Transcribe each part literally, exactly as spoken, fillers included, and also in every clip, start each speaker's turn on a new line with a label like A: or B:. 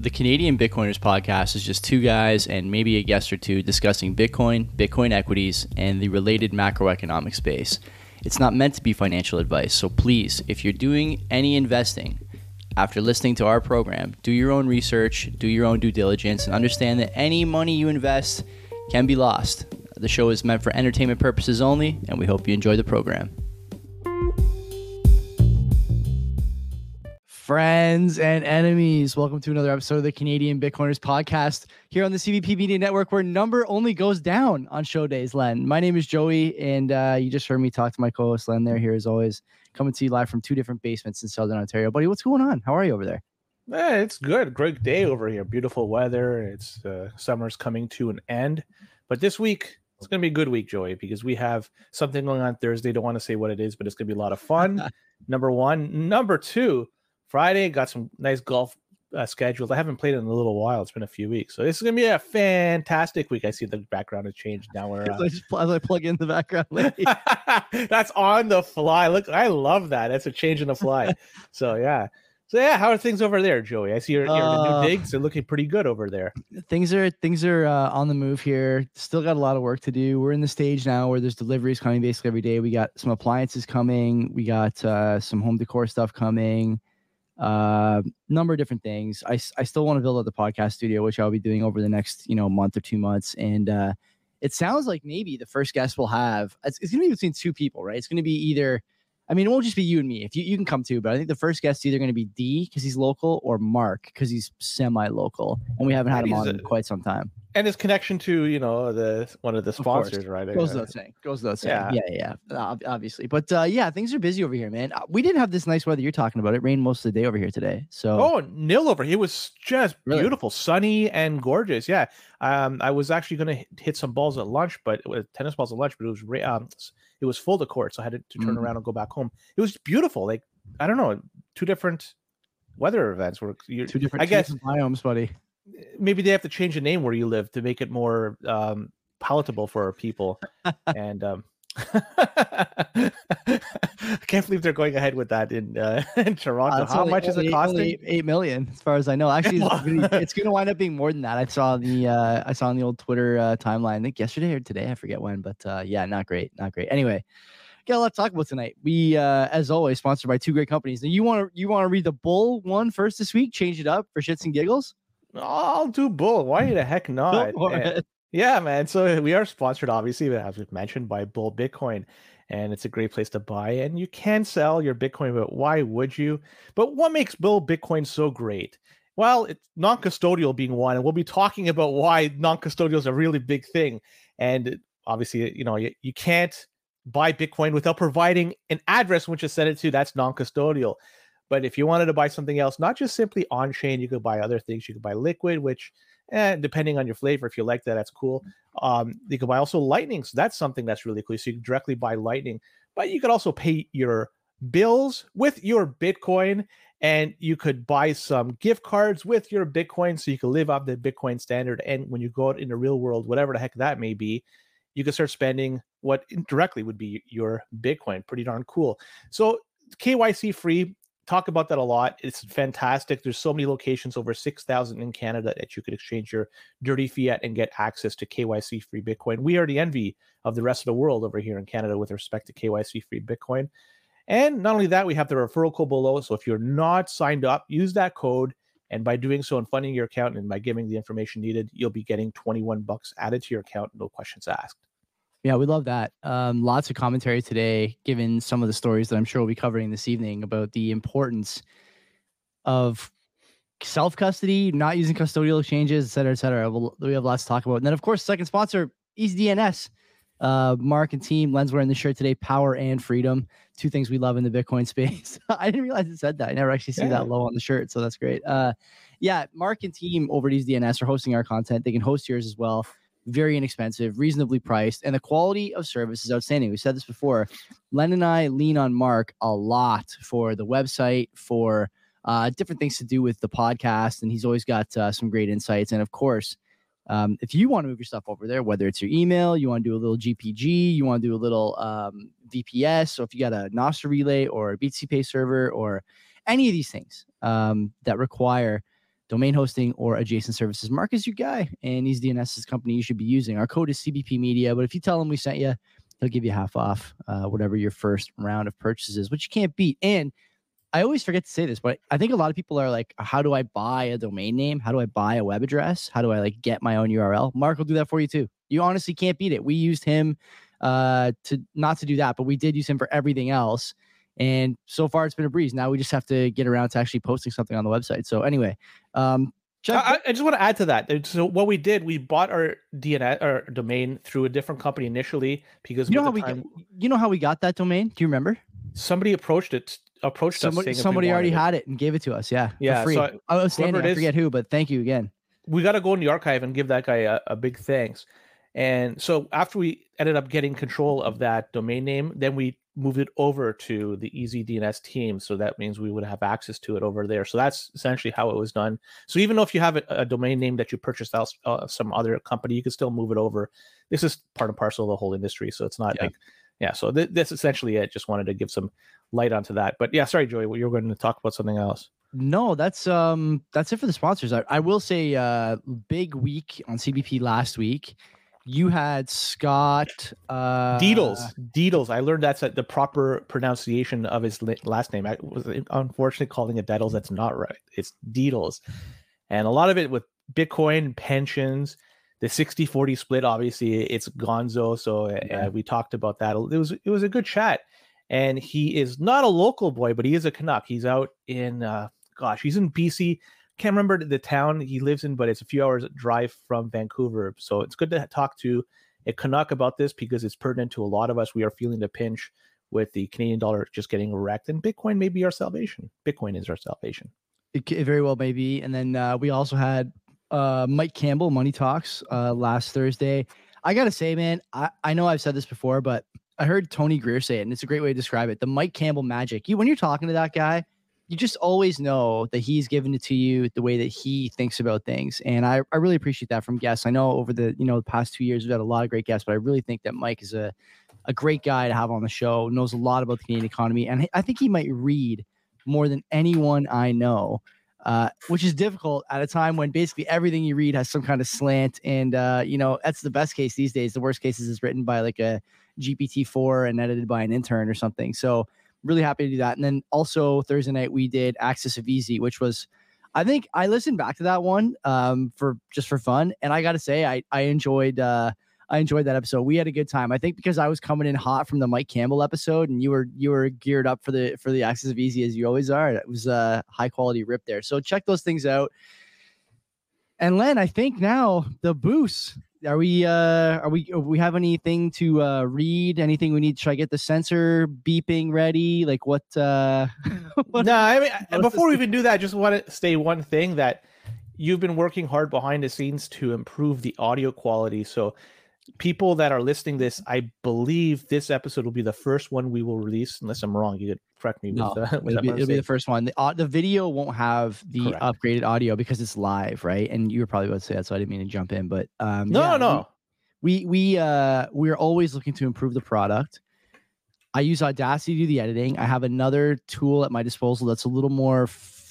A: The Canadian Bitcoiners podcast is just two guys and maybe a guest or two discussing Bitcoin, Bitcoin equities, and the related macroeconomic space. It's not meant to be financial advice, so please, if you're doing any investing after listening to our program, do your own research, do your own due diligence, and understand that any money you invest can be lost. The show is meant for entertainment purposes only, and we hope you enjoy the program. Friends and enemies, welcome to another episode of the Canadian Bitcoiners podcast here on the C B P Media Network, where number only goes down on show days. Len, my name is Joey, and uh, you just heard me talk to my co-host Len there here as always, coming to you live from two different basements in Southern Ontario. Buddy, what's going on? How are you over there?
B: Eh, it's good. Great day over here. Beautiful weather. It's uh, summer's coming to an end, but this week it's going to be a good week, Joey, because we have something going on Thursday. Don't want to say what it is, but it's going to be a lot of fun. Number one. Number two, Friday, got some nice golf uh, schedules. I haven't played in a little while. It's been a few weeks. So this is going to be a fantastic week. I see the background has changed now. We're, uh...
A: as, I just, as I plug in the background.
B: That's on the fly. Look, I love that. That's a change in the fly. So, yeah. So, yeah, how are things over there, Joey? I see you're, you're uh, in the new digs. They're looking pretty good over there.
A: Things are things are uh, on the move here. Still got a lot of work to do. We're in the stage now where there's deliveries coming basically every day. We got some appliances coming. We got uh, some home decor stuff coming. Uh, number of different things. I, I still want to build out the podcast studio, which I'll be doing over the next, you know, month or two months. And uh, it sounds like maybe the first guest we'll have, it's, it's going to be between two people, right? It's going to be either, I mean, it won't just be you and me. If you, you can come too, but I think the first guest is either going to be D because he's local or Mark because he's semi-local, and we haven't had him on in quite some time.
B: And his connection to, you know, the one of the sponsors, of right?
A: Goes without saying. Goes without saying. Yeah, yeah, yeah. Obviously. But uh, yeah, things are busy over here, man. We didn't have this nice weather you're talking about. It rained most of the day over here today. So
B: Oh, nil over here. It was just really? beautiful, sunny and gorgeous. Yeah. Um, I was actually going to hit some balls at lunch, but with tennis balls at lunch, but it was um, it was full to court, so I had to, to turn mm-hmm. around and go back home. It was beautiful. Like, I don't know, two different weather events were two
A: different, I guess, different biomes, buddy.
B: Maybe they have to change the name where you live to make it more um, palatable for people. and um, I can't believe they're going ahead with that in uh, in Toronto. Uh, How only, much is it costing?
A: Only eight million, as far as I know. Actually, it's going to wind up being more than that. I saw the uh, I saw on the old Twitter uh, timeline. I think yesterday or today, I forget when, but uh, yeah, not great, not great. Anyway, got a lot to talk about tonight. We, uh, as always, sponsored by two great companies. Now, you want to you want to read the Bull one first this week? Change it up for shits and giggles.
B: I'll do Bull. Why the heck not? And, yeah, man. So we are sponsored, obviously, as we've mentioned, by Bull Bitcoin, and it's a great place to buy. And you can sell your Bitcoin, but why would you? But what makes Bull Bitcoin so great? Well, it's non-custodial being one, and we'll be talking about why non-custodial is a really big thing. And obviously, you know, you, you can't buy Bitcoin without providing an address which is sent it to. That's non-custodial. But if you wanted to buy something else, not just simply on-chain, you could buy other things. You could buy Liquid, which, eh, depending on your flavor, if you like that, that's cool. Um, you could buy also Lightning. So that's something that's really cool. So you can directly buy Lightning. But you could also pay your bills with your Bitcoin. And you could buy some gift cards with your Bitcoin so you can live up the Bitcoin standard. And when you go out in the real world, whatever the heck that may be, you can start spending what indirectly would be your Bitcoin. Pretty darn cool. So K Y C free. Talk about that a lot. It's fantastic. There's so many locations, over six thousand in Canada, that you could exchange your dirty fiat and get access to K Y C free Bitcoin. We are the envy of the rest of the world over here in Canada with respect to K Y C free Bitcoin. And not only that, we have the referral code below. So if you're not signed up, use that code. And by doing so and funding your account and by giving the information needed, you'll be getting twenty-one bucks added to your account. No questions asked.
A: Yeah, we love that. Um, lots of commentary today, given some of the stories that I'm sure we'll be covering this evening about the importance of self-custody, not using custodial exchanges, et cetera, et cetera. We'll, we have lots to talk about. And then, of course, second sponsor, EasyDNS. Uh, Mark and team, Len's wearing the shirt today, power and freedom. Two things we love in the Bitcoin space. I didn't realize it said that. I never actually see yeah. that low on the shirt, so that's great. Uh, yeah, Mark and team over at EasyDNS are hosting our content. They can host yours as well. Very inexpensive, reasonably priced, and the quality of service is outstanding. We said this before. Len and I lean on Mark a lot for the website, for uh, different things to do with the podcast, and he's always got uh, some great insights. And of course, um, if you want to move your stuff over there, whether it's your email, you want to do a little G P G, you want to do a little um, V P S, so if you got a Nostr relay or a B T C Pay server or any of these things um, that require domain hosting, or adjacent services. Mark is your guy, and he's D N S's company you should be using. Our code is C B P Media, but if you tell him we sent you, he'll give you half off uh, whatever your first round of purchases, which you can't beat. And I always forget to say this, but I think a lot of people are like, how do I buy a domain name? How do I buy a web address? How do I like get my own U R L? Mark will do that for you too. You honestly can't beat it. We used him uh, to not to do that, but we did use him for everything else. And so far it's been a breeze. Now we just have to get around to actually posting something on the website. So anyway, um,
B: check- I, I just want to add to that. So what we did, we bought our D N S or domain through a different company initially because
A: you know how we
B: time,
A: got, you know how we got that domain? Do you remember?
B: Somebody approached it. Approached
A: somebody,
B: us.
A: Somebody already
B: it.
A: had it and gave it to us. Yeah,
B: yeah.
A: For free.
B: So
A: I was standing. I forget who, but thank you again.
B: We got to go in the archive and give that guy a, a big thanks. And so after we ended up getting control of that domain name, then we moved it over to the Easy D N S team. So that means we would have access to it over there. So that's essentially how it was done. So even though if you have a, a domain name that you purchased out uh, some other company, you can still move it over. This is part and parcel of the whole industry. So it's not yeah. like, yeah. So th- that's essentially it. Just wanted to give some light onto that. But yeah, sorry, Joey, you were going to talk about something else.
A: No, that's um that's it for the sponsors. I, I will say uh big week on C B P last week. You had Scott uh
B: Deedles. Deedles. I learned that's the proper pronunciation of his last name. I was unfortunately calling it Deedles. That's not right. It's Deedles. And a lot of it with Bitcoin, pensions, the sixty forty split, obviously it's Gonzo. So yeah. uh, we talked about that. It was it was a good chat. And he is not a local boy, but he is a Canuck. He's out in uh gosh, he's in B C. Can't remember the town he lives in, but it's a few hours drive from Vancouver. So it's good to talk to a Canuck about this because it's pertinent to a lot of us. We are feeling the pinch with the Canadian dollar just getting wrecked, and Bitcoin may be our salvation. Bitcoin is our salvation.
A: It, it very well may be. And then uh, we also had uh, Mike Campbell, Money Talks, uh, last Thursday. I got to say, man, I, I know I've said this before, but I heard Tony Greer say it, and it's a great way to describe it. The Mike Campbell magic. You, when you're talking to that guy, you just always know that he's giving it to you the way that he thinks about things. And I, I really appreciate that from guests. I know over the, you know, the past two years, we've had a lot of great guests, but I really think that Mike is a, a great guy to have on the show, knows a lot about the Canadian economy. And I think he might read more than anyone I know, uh, which is difficult at a time when basically everything you read has some kind of slant. And, uh, you know, that's the best case these days. The worst case is it's written by like a G P T four and edited by an intern or something. So really happy to do that. And then also Thursday night, we did Axis of Easy, which was, I think I listened back to that one um, for just for fun. And I got to say, I, I enjoyed, uh, I enjoyed that episode. We had a good time. I think because I was coming in hot from the Mike Campbell episode and you were, you were geared up for the, for the Axis of Easy as you always are. It was a high quality rip there. So check those things out. And Len, I think now the boost. Are we, uh, are we, we have anything to uh, read? Anything we need? Should I get the sensor beeping ready? Like what? Uh,
B: what no, I mean, before we even do that, I just want to say one thing that you've been working hard behind the scenes to improve the audio quality. So people that are listening to this, I believe this episode will be the first one we will release, unless I'm wrong. You could correct me.
A: No,
B: with, uh,
A: it'll, be, it'll be the first one. The, uh, the video won't have the Correct. upgraded audio because it's live, right? And you were probably about to say that, so I didn't mean to jump in. But um,
B: no,
A: yeah,
B: no,
A: we we, we uh we're always looking to improve the product. I use Audacity to do the editing. I have another tool at my disposal that's a little more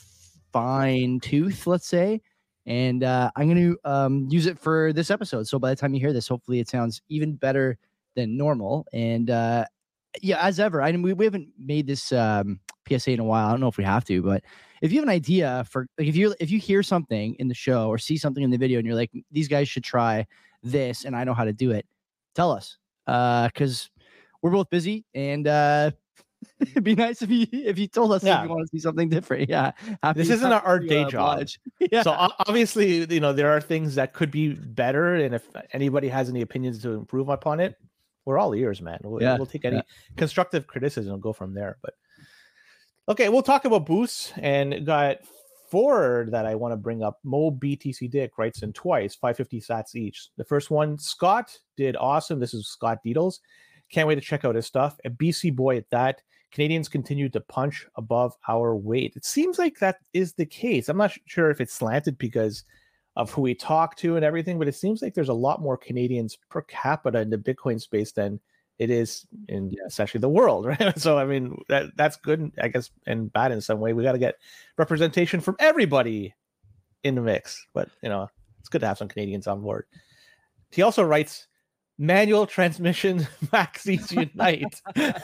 A: fine tooth, let's say. And uh, I'm going to um, use it for this episode. So by the time you hear this, hopefully it sounds even better than normal. And uh, yeah, as ever, I mean, we, we haven't made this um, P S A in a while. I don't know if we have to, but if you have an idea for, like, if you if you hear something in the show or see something in the video and you're like, these guys should try this and I know how to do it, tell us. Because uh, we're both busy and uh, it'd be nice if you if you told us yeah. if you want to see something different. Yeah,
B: happy, this isn't our day uh, job. Yeah. So obviously, you know, there are things that could be better, and if anybody has any opinions to improve upon it, we're all ears, man. We'll, yeah. we'll take any yeah. constructive criticism and go from there. But okay, we'll talk about boosts, and got four that I want to bring up. Mo B T C Dick writes in twice, five fifty sats each. The first one, Scott did awesome. This is Scott Deedles. Can't wait to check out his stuff. A B C boy at that. Canadians continue to punch above our weight. It seems like that is the case. I'm not sure if it's slanted because of who we talk to and everything, but it seems like there's a lot more Canadians per capita in the Bitcoin space than it is in essentially the world, right? So, I mean, that that's good, I guess, and bad in some way. We got to get representation from everybody. in the mix. But you know, it's good to have some Canadians on board. He also writes, manual transmission maxis unite.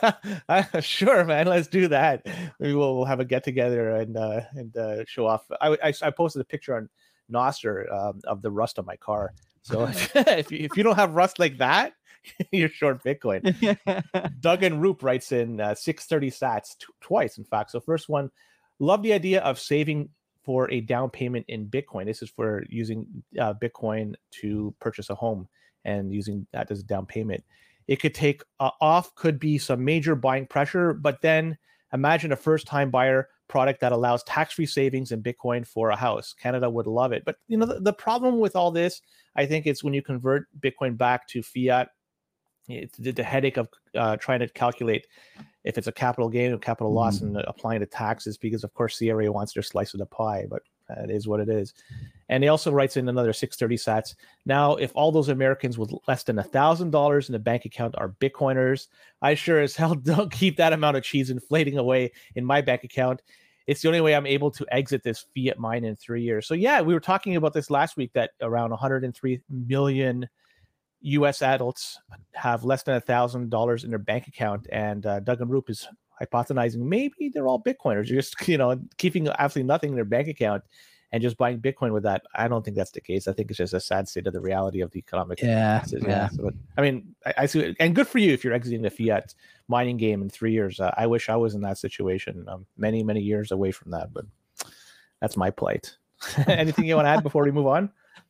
B: uh, sure, man, let's do that. Maybe we'll, we'll have a get together and uh, and uh, show off. I, I I posted a picture on Nostr um, of the rust on my car. So if you, if you don't have rust like that, you're short Bitcoin. Doug and Roop writes in uh, six thirty sats t- twice, in fact. So first one, love the idea of saving for a down payment in Bitcoin. This is for using uh, Bitcoin to purchase a home and using that as a down payment. It could take uh, off, could be some major buying pressure, but then imagine a first-time buyer product that allows tax-free savings in Bitcoin for a house. Canada would love it. But you know, the, the problem with all this, I think, it's when you convert Bitcoin back to fiat, it's the, the headache of uh, trying to calculate if it's a capital gain or capital loss mm. and applying the taxes, because of course C R A wants their slice of the pie, but it is what it is. And he also writes in another six thirty sats. Now, if all those Americans with less than a thousand dollars in a bank account are Bitcoiners, I sure as hell don't keep that amount of cheese inflating away in my bank account. It's the only way I'm able to exit this fiat mine in three years. So yeah, we were talking about this last week, that around one hundred three million U S adults have less than a thousand dollars in their bank account, and uh, Doug and Roop is hypothesizing maybe they're all Bitcoiners, just you know keeping absolutely nothing in their bank account and just buying Bitcoin with that. I don't think that's the case. I think it's just a sad state of the reality of the economic.
A: Yeah, yeah.
B: yeah. So, I mean, I, I see it, and good for you if you're exiting the fiat mining game in three years. Uh, I wish I was in that situation. Um, many many years away from that, but that's my plight. Anything you want to add before we move on?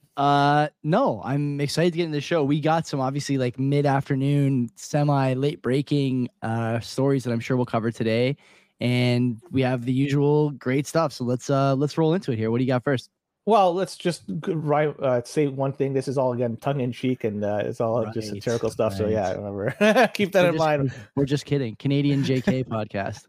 A: Uh, no, I'm excited to get in the show. We got some obviously like mid-afternoon, semi late breaking uh stories that I'm sure we'll cover today, and we have the usual great stuff. So let's uh let's roll into it here. What do you got first?
B: Well, let's just right uh, say one thing. This is all again tongue in cheek, and uh, it's all right, just satirical stuff. Right. So yeah, remember, keep that
A: we're
B: in
A: just,
B: mind.
A: We're just kidding. Canadian J K podcast.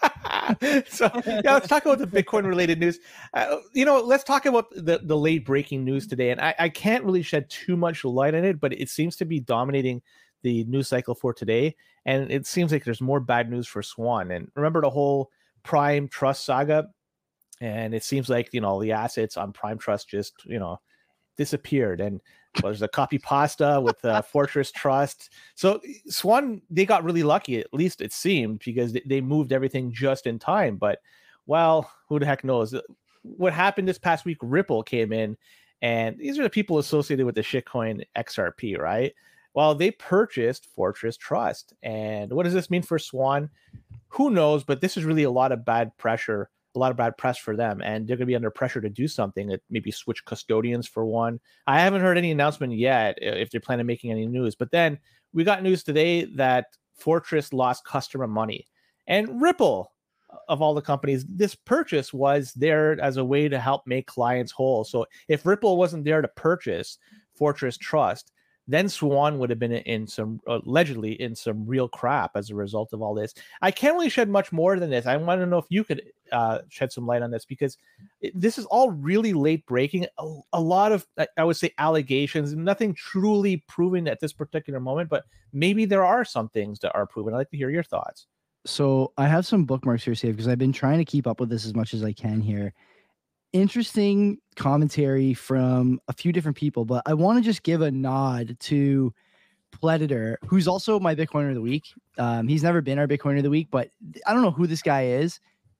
B: So yeah, let's talk about the Bitcoin related news. Uh, you know, let's talk about the, the late breaking news today. And I, I can't really shed too much light on it, but it seems to be dominating the news cycle for today. And it seems like there's more bad news for Swan. And remember the whole Prime Trust saga? And it seems like, you know, the assets on Prime Trust just, you know, disappeared. And well, there's a copy pasta with uh, Fortress Trust. So Swan, they got really lucky, at least it seemed, because they moved everything just in time. But, well, who the heck knows? What happened this past week, Ripple came in, and these are the people associated with the shitcoin X R P, right? Well, they purchased Fortress Trust. And what does this mean for Swan? Who knows? But this is really a lot of bad pressure. A lot of bad press for them, and they're going to be under pressure to do something. That maybe switch custodians for one. I haven't heard any announcement yet if they're planning on making any news. But then we got news today that Fortress lost customer money, and Ripple, of all the companies, this purchase was there as a way to help make clients whole. So if Ripple wasn't there to purchase Fortress Trust, then Swan would have been in some, allegedly in some real crap as a result of all this. I can't really shed much more than this. I want to know if you could uh, shed some light on this, because it, this is all really late breaking. A, a lot of, I would say, allegations, nothing truly proven at this particular moment, but maybe there are some things that are proven. I'd like to hear your thoughts.
A: So I have some bookmarks here saved because I've been trying to keep up with this as much as I can here. Interesting commentary from a few different people, but I want to just give a nod to Predator, who's also my Bitcoiner of the week. Um, he's never been our Bitcoiner of the week, but I don't know who this guy is.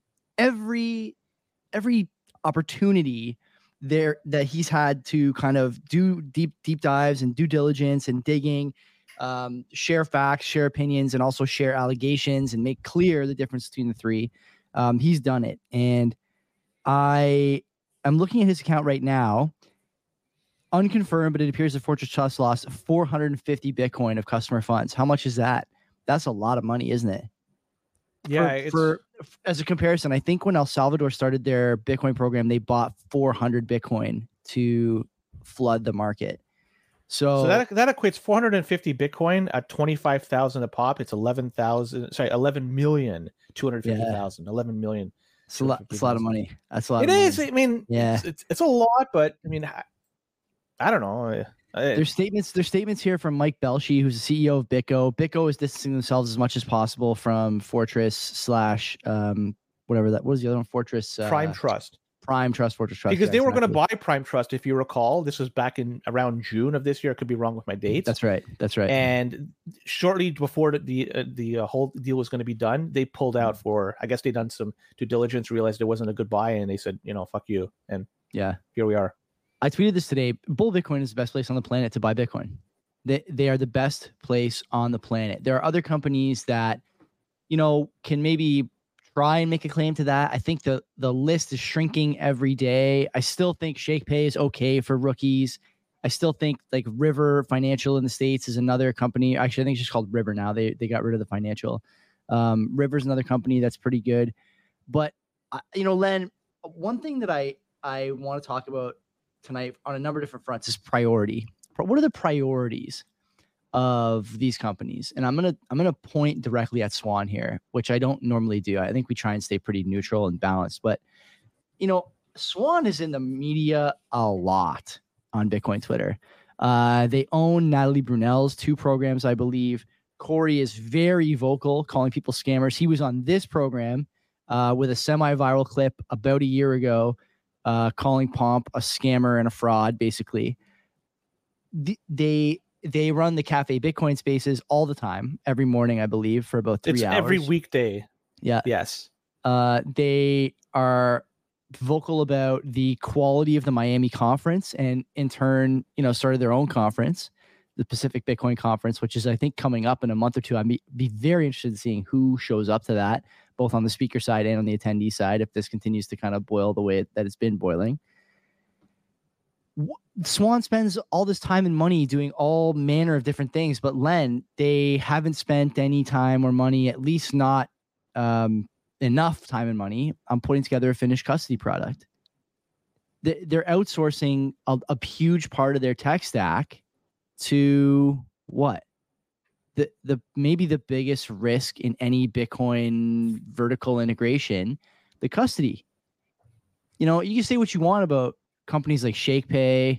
A: Every every opportunity there that he's had to kind of do deep deep dives and due diligence and digging, um, share facts, share opinions, and also share allegations and make clear the difference between the three. Um, he's done it, and I am looking at his account right now, unconfirmed, but it appears that Fortress Trust lost four hundred fifty Bitcoin of customer funds. How much is that? That's a lot of money, isn't it?
B: Yeah.
A: For,
B: it's...
A: for as a comparison, I think when El Salvador started their Bitcoin program, they bought four hundred Bitcoin to flood the market. So,
B: so that that equates four hundred fifty Bitcoin at twenty-five thousand a pop. It's eleven thousand. Sorry, eleven million two hundred fifty thousand. Yeah. eleven million.
A: It's a lot. It's a lot of money. That's a lot.
B: It
A: of
B: is.
A: Money.
B: I mean,
A: yeah,
B: it's, it's it's a lot, but I mean, I, I don't know. I,
A: there's statements. There's statements here from Mike Belshi, who's the C E O of BitGo. BitGo is distancing themselves as much as possible from Fortress slash um whatever that what was the other one. Fortress uh,
B: Prime Trust.
A: Prime Trust, Fortress Trust.
B: Because they were going to buy Prime Trust, if you recall. This was back in around June of this year. I could be wrong with my dates.
A: That's right. That's right.
B: And shortly before the the, uh, the uh, whole deal was going to be done, they pulled out for, I guess they done some due diligence, realized it wasn't a good buy, and they said, you know, fuck you. And
A: yeah,
B: here we are.
A: I tweeted this today. Bull Bitcoin is the best place on the planet to buy Bitcoin. They, they are the best place on the planet. There are other companies that, you know, can maybe try and make a claim to that. I think the the list is shrinking every day. I still think ShakePay is okay for rookies. I still think like River Financial in the States is another company. Actually, I think it's just called River now. They they got rid of the financial. Um, River's another company that's pretty good. But, uh, you know, Len, one thing that I, I want to talk about tonight on a number of different fronts is priority. What are the priorities of these companies? And I'm gonna I'm gonna point directly at Swan here, which I don't normally do. I think we try and stay pretty neutral and balanced. But you know, Swan is in the media a lot on Bitcoin Twitter. Uh, they own Natalie Brunell's two programs, I believe. Corey is very vocal, calling people scammers. He was on this program uh, with a semi-viral clip about a year ago, uh, calling Pomp a scammer and a fraud, basically. The, they They run the Cafe Bitcoin spaces all the time, every morning, I believe, for about three
B: it's
A: hours.
B: Every weekday.
A: Yeah.
B: Yes.
A: Uh, they are vocal about the quality of the Miami conference, and in turn, you know, started their own conference, the Pacific Bitcoin Conference, which is, I think, coming up in a month or two. I'd be, be very interested in seeing who shows up to that, both on the speaker side and on the attendee side, if this continues to kind of boil the way that it's been boiling. Swan spends all this time and money doing all manner of different things, but Len, they haven't spent any time or money, at least not um, enough time and money, on putting together a finished custody product. They're outsourcing a, a huge part of their tech stack to what? The the maybe the biggest risk in any Bitcoin vertical integration, the custody. You know, you can say what you want about companies like ShakePay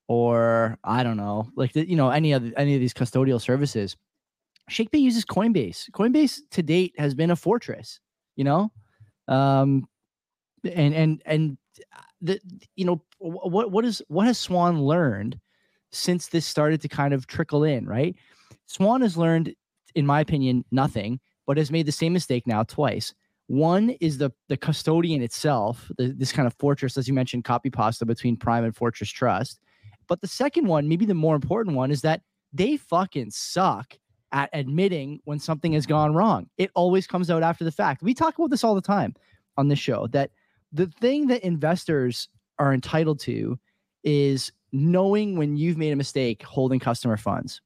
A: or I don't know, like the, you know, any other any of these custodial services. ShakePay uses Coinbase. Coinbase to date has been a fortress, you know, um, and and and the you know what what is what has Swan learned since this started to kind of trickle in, right? Swan has learned, in my opinion, nothing, but has made the same mistake now twice. One is the the custodian itself, the, this kind of fortress, as you mentioned, copy pasta between Prime and Fortress Trust. But the second one, maybe the more important one, is that they fucking suck at admitting when something has gone wrong. It always comes out after the fact. We talk about this all the time on this show, that the thing that investors are entitled to is knowing when you've made a mistake holding customer funds.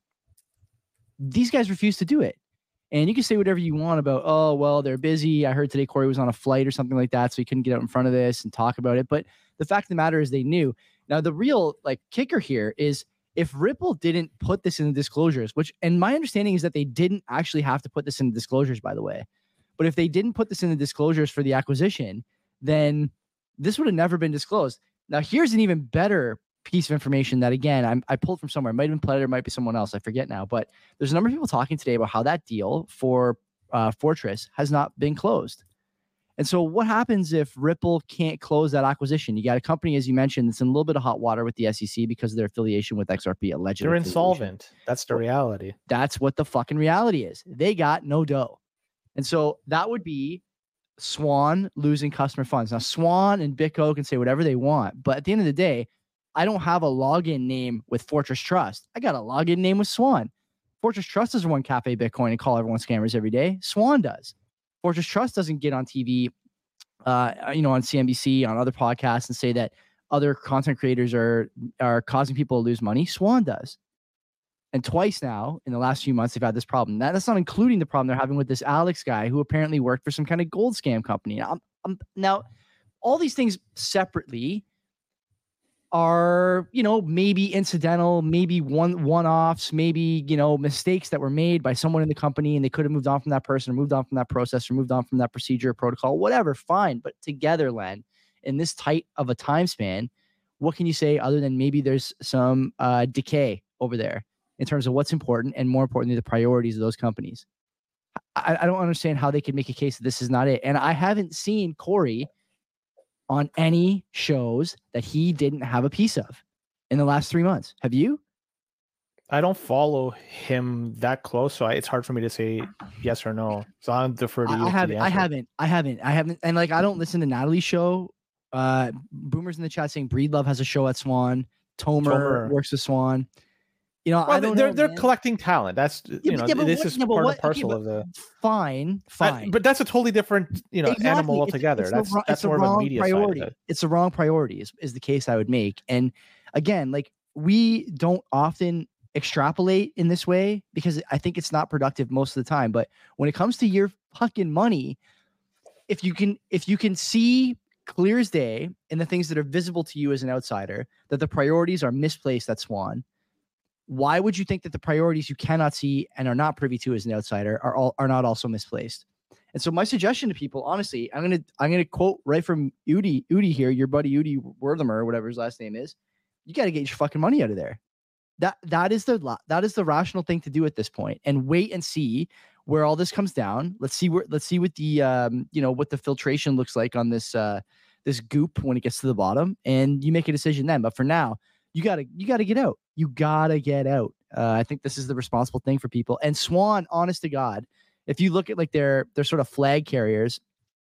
A: These guys refuse to do it. And you can say whatever you want about, oh, well, they're busy. I heard today Corey was on a flight or something like that, so he couldn't get out in front of this and talk about it. But the fact of the matter is they knew. Now, the real like kicker here is if Ripple didn't put this in the disclosures, which, and my understanding is that they didn't actually have to put this in the disclosures, by the way. But if they didn't put this in the disclosures for the acquisition, then this would have never been disclosed. Now, here's an even better piece of information that, again, I'm, I pulled from somewhere. It might have been Predator, might be someone else. I forget now. But there's a number of people talking today about how that deal for uh, Fortress has not been closed. And so what happens if Ripple can't close that acquisition? You got a company, as you mentioned, that's in a little bit of hot water with the S E C because of their affiliation with X R P, allegedly.
B: They're insolvent. That's the reality.
A: That's what the fucking reality is. They got no dough. And so that would be Swan losing customer funds. Now, Swan and BitGo can say whatever they want, but at the end of the day, I don't have a login name with Fortress Trust. I got a login name with Swan. Fortress Trust doesn't run Cafe Bitcoin and call everyone scammers every day. Swan does. Fortress Trust doesn't get on T V, uh, you know, on C N B C, on other podcasts, and say that other content creators are are causing people to lose money. Swan does. And twice now in the last few months, they've had this problem. That, that's not including the problem they're having with this Alex guy who apparently worked for some kind of gold scam company. Now, I'm, I'm, now all these things separately are, you know, maybe incidental, maybe one one-offs, maybe, you know, mistakes that were made by someone in the company and they could have moved on from that person or moved on from that process or moved on from that procedure or protocol, whatever, fine. But together, Len, in this tight of a time span, what can you say other than maybe there's some uh, decay over there in terms of what's important and, more importantly, the priorities of those companies? I, I don't understand how they could make a case that this is not it. And I haven't seen Corey on any shows that he didn't have a piece of in the last three months. Have you?
B: I don't follow him that close, so I, it's hard for me to say yes or no. So I'll defer to you.
A: I, I haven't. I haven't. I haven't. I haven't. And like, I don't listen to Natalie's show. Uh, Boomer's in the chat saying Breedlove has a show at Swan. Tomer, Tomer. works with Swan. You know, well, I don't
B: they're
A: know,
B: they're
A: man.
B: collecting talent. That's you yeah, know, yeah, this what, is yeah, part what, and parcel okay, of the
A: fine, fine.
B: I, but that's a totally different you know exactly. animal altogether. It's, it's that's that's more of a media
A: priority.
B: Side of it.
A: It's the wrong priority. Is, is the case I would make. And again, like we don't often extrapolate in this way because I think it's not productive most of the time. But when it comes to your fucking money, if you can, if you can see clear as day in the things that are visible to you as an outsider that the priorities are misplaced at Swan. Why would you think that the priorities you cannot see and are not privy to as an outsider are all are not also misplaced? And so my suggestion to people, honestly, I'm gonna I'm gonna quote right from Udi Udi here, your buddy Udi Werthermer, whatever his last name is. You got to get your fucking money out of there. That that is the that is the rational thing to do at this point, and wait and see where all this comes down. Let's see where let's see what the um you know what the filtration looks like on this uh this goop when it gets to the bottom, and you make a decision then. But for now, you gotta you gotta get out. You gotta get out. Uh, I think this is the responsible thing for people. And Swan, honest to God, if you look at like their their sort of flag carriers,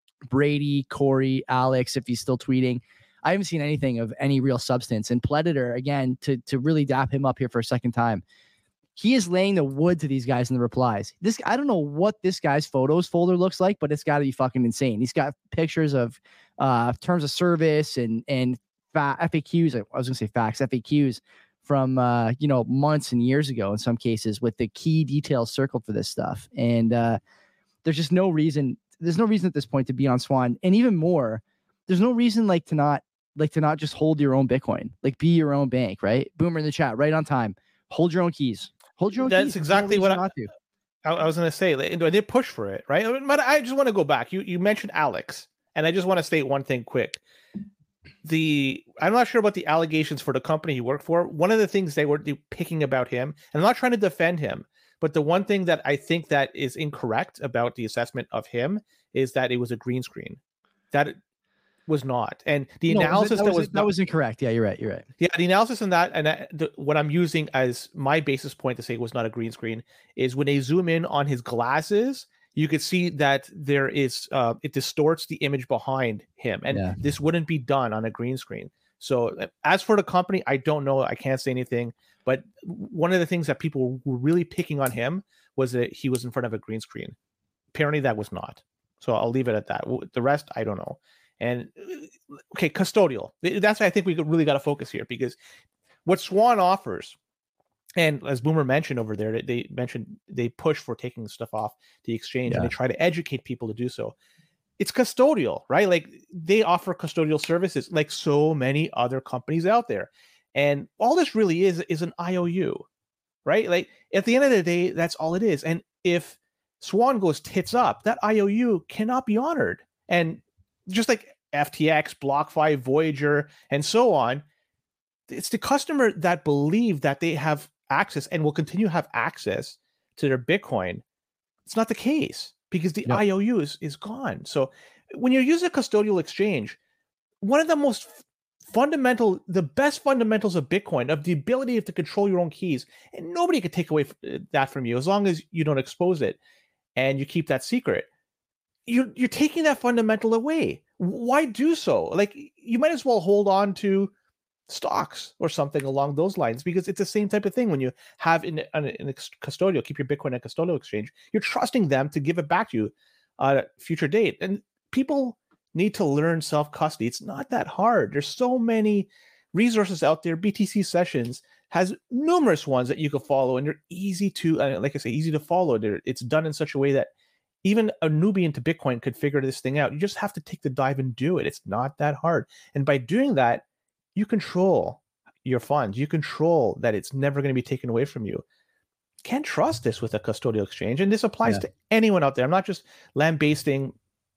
A: Brady, Corey, Alex, if he's still tweeting, I haven't seen anything of any real substance. And Predator, again, to to really dap him up here for a second time, he is laying the wood to these guys in the replies. This I don't know what this guy's photos folder looks like, but it's got to be fucking insane. He's got pictures of uh, terms of service and and fa- F A Qs. I was gonna say facts, F A Qs from uh, you know months and years ago in some cases with the key details circled for this stuff. And uh, there's just no reason. There's no reason at this point to be on Swan, and even more, there's no reason like to not like to not just hold your own Bitcoin, like be your own bank, right? Boomer in the chat, right on time. Hold your own keys. Hold your own
B: That's
A: keys.
B: exactly what I, I, I was going to say. I did push for it, right? But I just want to go back. You you mentioned Alex, and I just want to state one thing quick. The I'm not sure about the allegations for the company he worked for. One of the things they were picking about him, and I'm not trying to defend him, but the one thing that I think that is incorrect about the assessment of him is that it was a green screen. That was not, and the no, analysis
A: that was,
B: that was
A: that not, was incorrect. Yeah, you're right. You're right.
B: Yeah, the analysis on that, and that, the, what I'm using as my basis point to say it was not a green screen is when they zoom in on his glasses, you could see that there is uh, it distorts the image behind him, and yeah. this wouldn't be done on a green screen. So, as for the company, I don't know. I can't say anything. But one of the things that people were really picking on him was that he was in front of a green screen. Apparently, that was not. So I'll leave it at that. The rest, I don't know. And okay, custodial. That's why I think we really got to focus here, because what Swan offers, and as Boomer mentioned over there, they mentioned they push for taking stuff off the exchange, yeah. and they try to educate people to do so. It's custodial, right? Like they offer custodial services like so many other companies out there. And all this really is is an I O U, right? Like at the end of the day, that's all it is. And if Swan goes tits up, that I O U cannot be honored. And just like F T X, BlockFi, Voyager, and so on, it's the customer that believe that they have access and will continue to have access to their Bitcoin. It's not the case because the no. I O U is, is gone. So when you use a custodial exchange, one of the most fundamental, the best fundamentals of Bitcoin, of the ability to control your own keys, and nobody can take away that from you as long as you don't expose it and you keep that secret. You're, you're taking that fundamental away. Why do so? Like, you might as well hold on to stocks or something along those lines, because it's the same type of thing. When you have in an, an custodial, keep your Bitcoin in a custodial exchange, you're trusting them to give it back to you at a future date. And people need to learn self-custody. It's not that hard. There's so many resources out there. B T C Sessions has numerous ones that you can follow, and they're easy to, uh, like I say, easy to follow. They're, it's done in such a way that even a newbie into Bitcoin could figure this thing out. You just have to take the dive and do it. It's not that hard. And by doing that, you control your funds. You control that it's never going to be taken away from you. Can't trust this with a custodial exchange. And this applies yeah. to anyone out there. I'm not just lambasting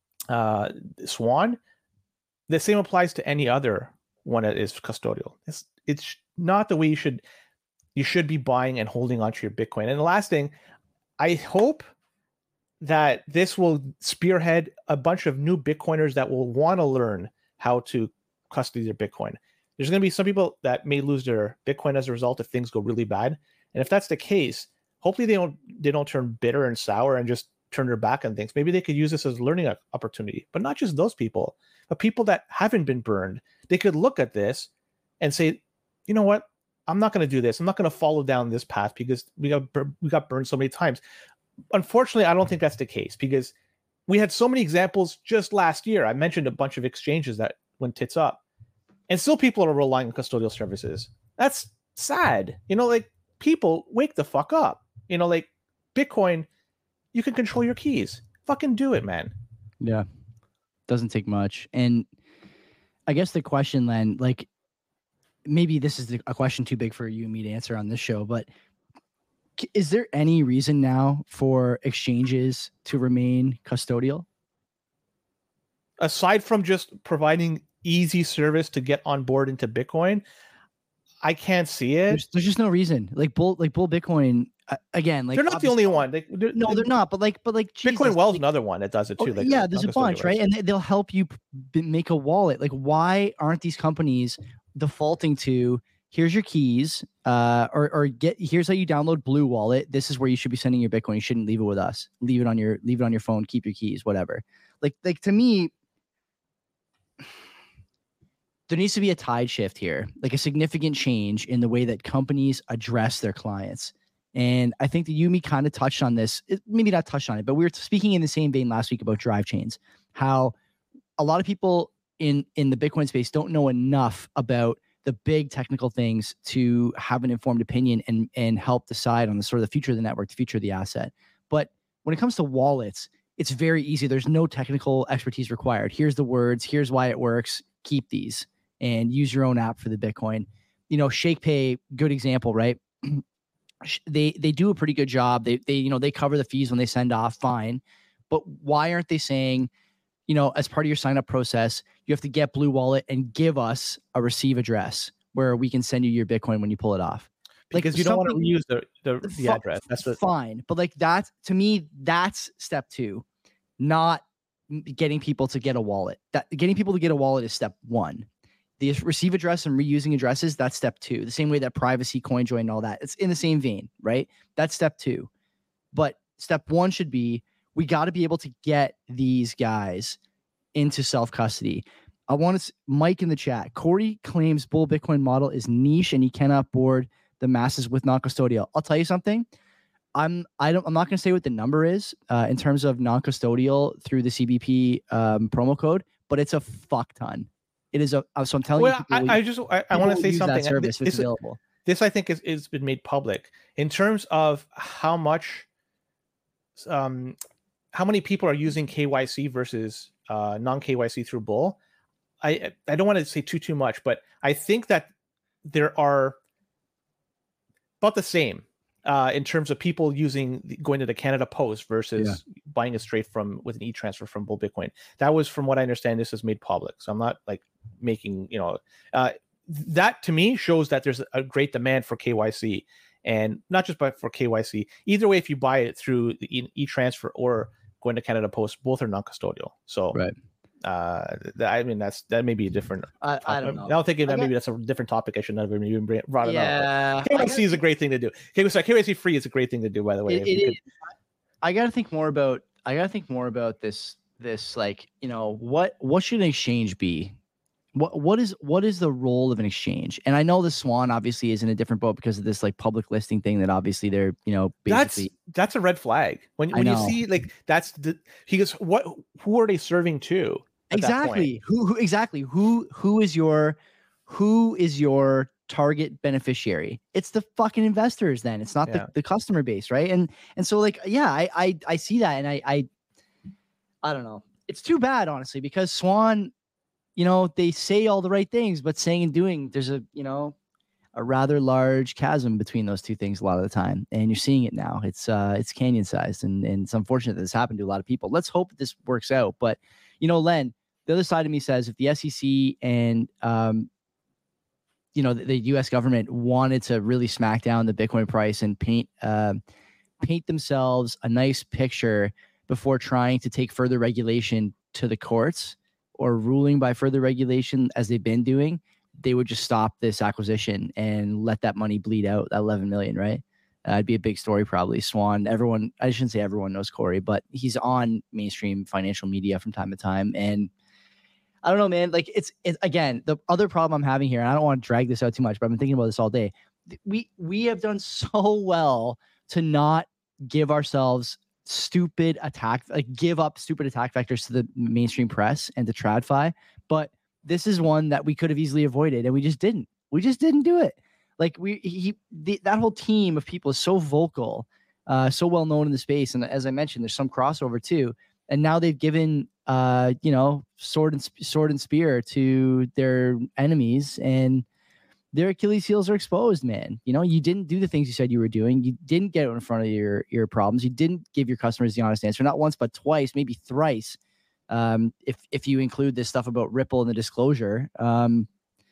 B: uh, Swan. The same applies to any other one that is custodial. It's, it's not the way you should, you should be buying and holding onto your Bitcoin. And the last thing, I hope that this will spearhead a bunch of new Bitcoiners that will want to learn how to custody their Bitcoin. There's going to be some people that may lose their Bitcoin as a result if things go really bad. And if that's the case, hopefully they don't they don't turn bitter and sour and just turn their back on things. Maybe they could use this as a learning opportunity. But not just those people, but people that haven't been burned. They could look at this and say, you know what? I'm not going to do this. I'm not going to follow down this path because we got we got burned so many times. Unfortunately, I don't think that's the case because we had so many examples just last year. I mentioned a bunch of exchanges that went tits up. And still people are relying on custodial services. That's sad. You know, like, people, wake the fuck up. You know, like, Bitcoin, you can control your keys. Fucking do it, man.
A: Yeah. Doesn't take much. And I guess the question, Len, like, maybe this is a question too big for you and me to answer on this show, but is there any reason now for exchanges to remain custodial?
B: Aside from just providing easy service to get on board into Bitcoin, I can't see it.
A: There's, there's just no reason. Like Bull, like Bull Bitcoin, uh, again, like
B: they're not the only one. They,
A: they're, no, they're not. But like, but like,
B: Jesus, Bitcoin Well's like, another one that does it too.
A: Oh,
B: like,
A: yeah, there's a bunch, right? And they, they'll help you b- make a wallet. Like, why aren't these companies defaulting to here's your keys, uh, or or get here's how you download Blue Wallet. This is where you should be sending your Bitcoin. You shouldn't leave it with us. Leave it on your leave it on your phone. Keep your keys, whatever. Like, like to me, there needs to be a tide shift here, like a significant change in the way that companies address their clients. And I think that Yumi kind of touched on this, it, maybe not touched on it, but we were speaking in the same vein last week about drive chains, how a lot of people in, in the Bitcoin space don't know enough about the big technical things to have an informed opinion and, and help decide on the sort of the future of the network, the future of the asset. But when it comes to wallets, it's very easy. There's no technical expertise required. Here's the words. Here's why it works. Keep these and use your own app for the Bitcoin. You know, ShakePay, good example, right? they they do a pretty good job. They they you know they cover the fees when they send off, fine. But why aren't they saying, you know, as part of your sign up process, you have to get Blue Wallet and give us a receive address where we can send you your Bitcoin when you pull it off.
B: Because like, you don't want to reuse the the, the f- address. That's what...
A: fine. But like that, to me, that's step two, not getting people to get a wallet. That getting people to get a wallet is step one. The receive address and reusing addresses, that's step two. The same way that privacy, CoinJoin, and all that. It's in the same vein, right? That's step two. But step one should be, we got to be able to get these guys into self-custody. I want to, Mike in the chat, Corey claims Bull Bitcoin model is niche and he cannot board the masses with non-custodial. I'll tell you something. I'm I don't I'm not going to say what the number is uh, in terms of non-custodial through the C B P um, promo code, but it's a fuck ton. It is a so I'm telling
B: well,
A: you. People,
B: I, I just I, I want to say something.
A: Service
B: this,
A: available.
B: This I think is is been made public in terms of how much, um, how many people are using K Y C versus uh, non K Y C through Bull. I I don't want to say too too much, but I think that there are about the same uh, in terms of people using going to the Canada Post versus yeah. buying it straight from with an e-transfer from Bull Bitcoin. That was, from what I understand, this is made public. So I'm not like making, you know, uh, that to me shows that there's a great demand for K Y C, and not just by, for K Y C. Either way, if you buy it through the e-transfer or going to Canada Post, both are non-custodial. So
A: right.
B: Uh, I mean, that's that may be a different.
A: I, I don't know.
B: I don't think that
A: I
B: maybe that's a different topic. I should never even bring brought it
A: yeah,
B: up. K Y C is a great thing to do. K Y C, K Y C free is a great thing to do. By the way,
A: it, it could... I gotta think more about. I gotta think more about this. This like you know what what should an exchange be? What what is what is the role of an exchange? And I know the Swan obviously is in a different boat because of this like public listing thing that obviously they're you know basically
B: that's that's a red flag when when you see like that's the he goes what who are they serving to?
A: Exactly. Who, who exactly who who is your who is your target beneficiary? It's the fucking investors then. It's not yeah. the, the customer base, right? And and so like yeah, I I I see that and I I I don't know. It's too bad honestly because Swan, you know, they say all the right things, but saying and doing, there's a, you know, a rather large chasm between those two things a lot of the time. And you're seeing it now. It's uh it's canyon sized and and it's unfortunate that this happened to a lot of people. Let's hope this works out. But you know, Len, the other side of me says if the S E C and, um, you know, the, the U S government wanted to really smack down the Bitcoin price and paint uh, paint themselves a nice picture before trying to take further regulation to the courts or ruling by further regulation, as they've been doing, they would just stop this acquisition and let that money bleed out, that eleven million, right? Uh, it'd be a big story, probably. Swan, everyone, I shouldn't say everyone knows Corey, but he's on mainstream financial media from time to time. And I don't know, man, like it's, it's again, the other problem I'm having here, and I don't want to drag this out too much, but I've been thinking about this all day. We, we have done so well to not give ourselves stupid attack, like give up stupid attack vectors to the mainstream press and to TradFi. But this is one that we could have easily avoided, and we just didn't. We just didn't do it. Like we, he, the, that whole team of people is so vocal, uh, so well known in the space, and as I mentioned, there's some crossover too. And now they've given, uh, you know, sword and sword and spear to their enemies, and their Achilles heels are exposed. Man, you know, you didn't do the things you said you were doing. You didn't get out in front of your your problems. You didn't give your customers the honest answer, not once but twice, maybe thrice. Um, if if you include this stuff about Ripple and the disclosure, um,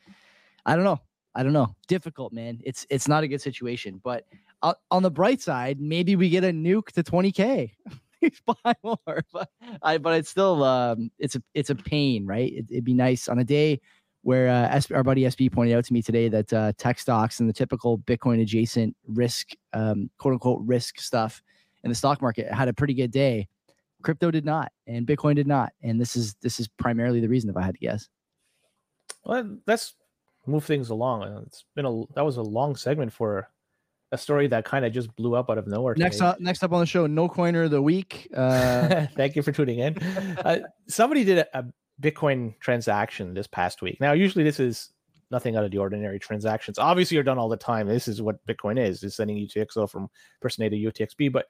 A: I don't know. I don't know. Difficult, man. It's it's not a good situation. But uh, on the bright side, maybe we get a nuke to twenty K. Buy more, but I but it's still um it's a it's a pain, right? It, it'd be nice on a day where uh, S- our buddy S B pointed out to me today that uh, tech stocks and the typical Bitcoin adjacent risk, um, quote unquote risk stuff in the stock market had a pretty good day. Crypto did not, and Bitcoin did not, and this is this is primarily the reason, if I had to guess.
B: Well, let's move things along. It's been a that was a long segment for a story that kind of just blew up out of nowhere.
A: Next up, next up on the show, No Coiner of the Week. Uh,
B: Thank you for tuning in. Uh, somebody did a, a Bitcoin transaction this past week. Now, usually this is nothing out of the ordinary transactions. Obviously, you're done all the time. This is what Bitcoin is: is sending U T X O from person A to U T X B. But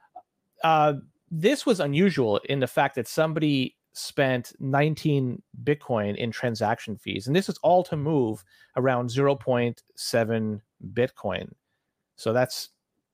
B: uh, this was unusual in the fact that somebody spent nineteen Bitcoin in transaction fees, and this is all to move around zero point seven Bitcoin. So that's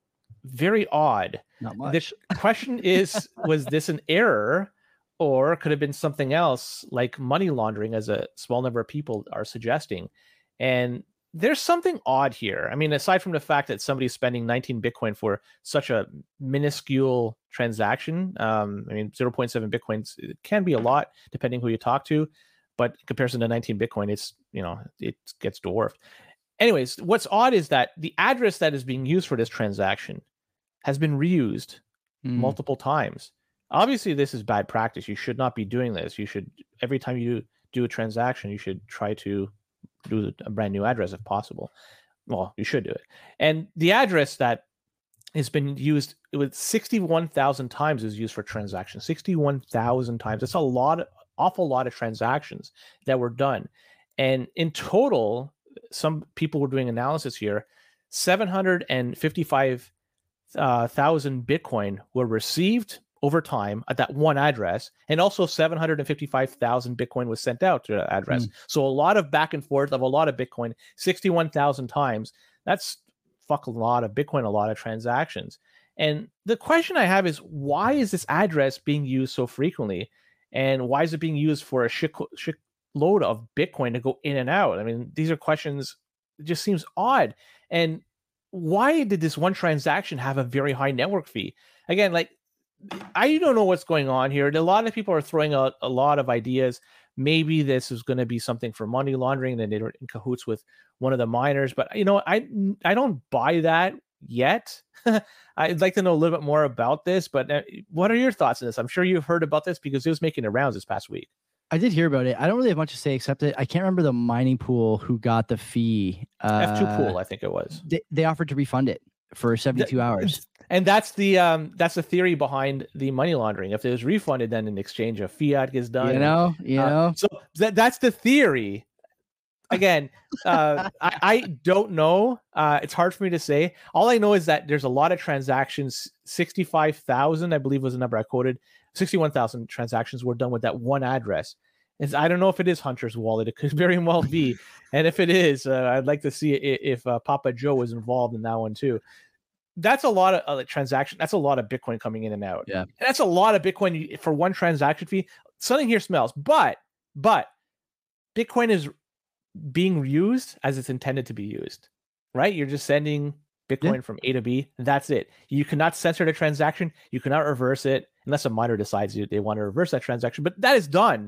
B: very odd.
A: Not much.
B: The question is, was this an error, or could have been something else like money laundering, as a small number of people are suggesting? And there's something odd here. I mean, aside from the fact that somebody's spending nineteen Bitcoin for such a minuscule transaction, um, I mean, zero point seven Bitcoins, it can be a lot depending who you talk to, but in comparison to nineteen Bitcoin, it's, you know, it gets dwarfed. Anyways, what's odd is that the address that is being used for this transaction has been reused mm. multiple times. Obviously, this is bad practice. You should not be doing this. You should, every time you do a transaction, you should try to do a brand new address if possible. Well, you should do it. And the address that has been used with sixty-one thousand times is used for transactions. sixty-one thousand times. That's a lot, awful lot of transactions that were done. And in total, some people were doing analysis here, seven hundred fifty-five thousand uh, Bitcoin were received over time at that one address, and also seven hundred fifty-five thousand Bitcoin was sent out to that address. Mm. So a lot of back and forth of a lot of Bitcoin, sixty-one thousand times. That's fuck a lot of Bitcoin, a lot of transactions. And the question I have is, why is this address being used so frequently? And why is it being used for a shit, shit load of Bitcoin to go in and out? I mean, these are questions, it just seems odd. And why did this one transaction have a very high network fee? Again, like, I don't know what's going on here. A lot of people are throwing out a lot of ideas. Maybe this is going to be something for money laundering, and they were in cahoots with one of the miners. But, you know, I I don't buy that yet. I'd like to know a little bit more about this. But uh, what are your thoughts on this? I'm sure you've heard about this because it was making the rounds this past week.
A: I did hear about it. I don't really have much to say except that I can't remember the mining pool who got the fee. Uh,
B: F two pool, I think it was.
A: They, they offered to refund it for seventy-two the, hours.
B: And that's the um that's the theory behind the money laundering. If it was refunded, then in exchange of fiat gets done.
A: You know, you
B: uh,
A: know.
B: So that that's the theory. Again, uh, I, I don't know. Uh, it's hard for me to say. All I know is that there's a lot of transactions. sixty-five thousand, I believe, was the number I quoted. sixty-one thousand transactions were done with that one address. It's, I don't know if it is Hunter's wallet. It could very well be. And if it is, uh, I'd like to see if, if uh, Papa Joe was involved in that one too. That's a lot of uh, transaction. That's a lot of Bitcoin coming in and out.
A: Yeah,
B: and that's a lot of Bitcoin for one transaction fee. Something here smells, but but Bitcoin is being used as it's intended to be used, right? You're just sending Bitcoin yeah. from A to B. That's it. You cannot censor the transaction. You cannot reverse it unless a miner decides they want to reverse that transaction. But that is done.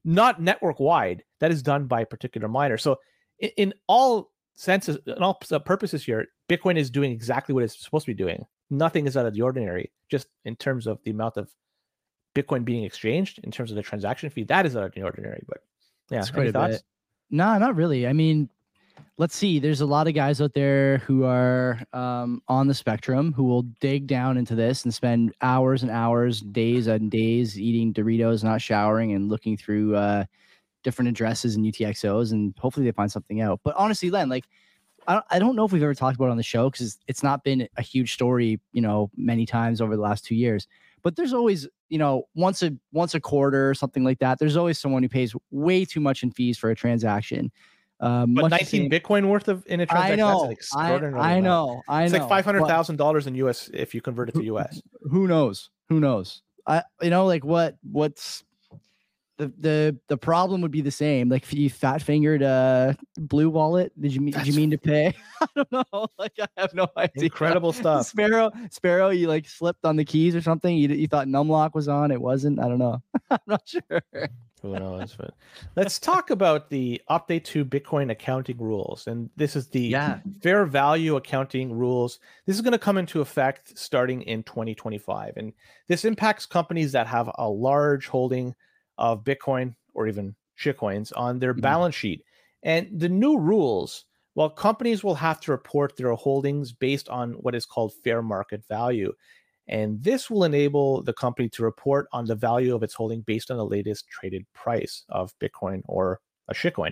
B: not network wide. That is done by a particular miner. So in, in all senses, in all purposes here, Bitcoin is doing exactly what it's supposed to be doing. Nothing is out of the ordinary, just in terms of the amount of Bitcoin being exchanged, in terms of the transaction fee, that is out of the ordinary. But yeah,
A: it's quite
B: any
A: a
B: thoughts?
A: bit. No, not really. I mean, let's see. There's a lot of guys out there who are um, on the spectrum who will dig down into this and spend hours and hours, days and days eating Doritos, not showering, and looking through uh, different addresses and U T X Os, and hopefully they find something out. But honestly, Len, like, I don't, I don't know if we've ever talked about it on the show because it's not been a huge story, you know, many times over the last two years. But there's always, you know, once a once a quarter or something like that, there's always someone who pays way too much in fees for a transaction.
B: Um, but nineteen Bitcoin worth of in a transaction.
A: I know.
B: That's an extraordinary
A: I, I know.
B: amount.
A: I know.
B: It's like five hundred thousand dollars in U S if you convert it to U S.
A: Who knows? Who knows? I, you know, like what, what's the, the, the problem would be the same. Like if you fat fingered a Blue Wallet, did you mean, did you mean to pay? I don't know. Like I have no idea.
B: Incredible stuff.
A: Sparrow, Sparrow, you like slipped on the keys or something. You, you thought Numlock was on. It wasn't. I don't know. I'm not sure.
B: Who knows? But let's talk about the update to Bitcoin accounting rules. And this is the
A: yeah.
B: fair value accounting rules. This is going to come into effect starting in twenty twenty-five. And this impacts companies that have a large holding of Bitcoin or even shitcoins on their mm-hmm. balance sheet. And the new rules, well, companies will have to report their holdings based on what is called fair market value. And this will enable the company to report on the value of its holding based on the latest traded price of Bitcoin or a shitcoin.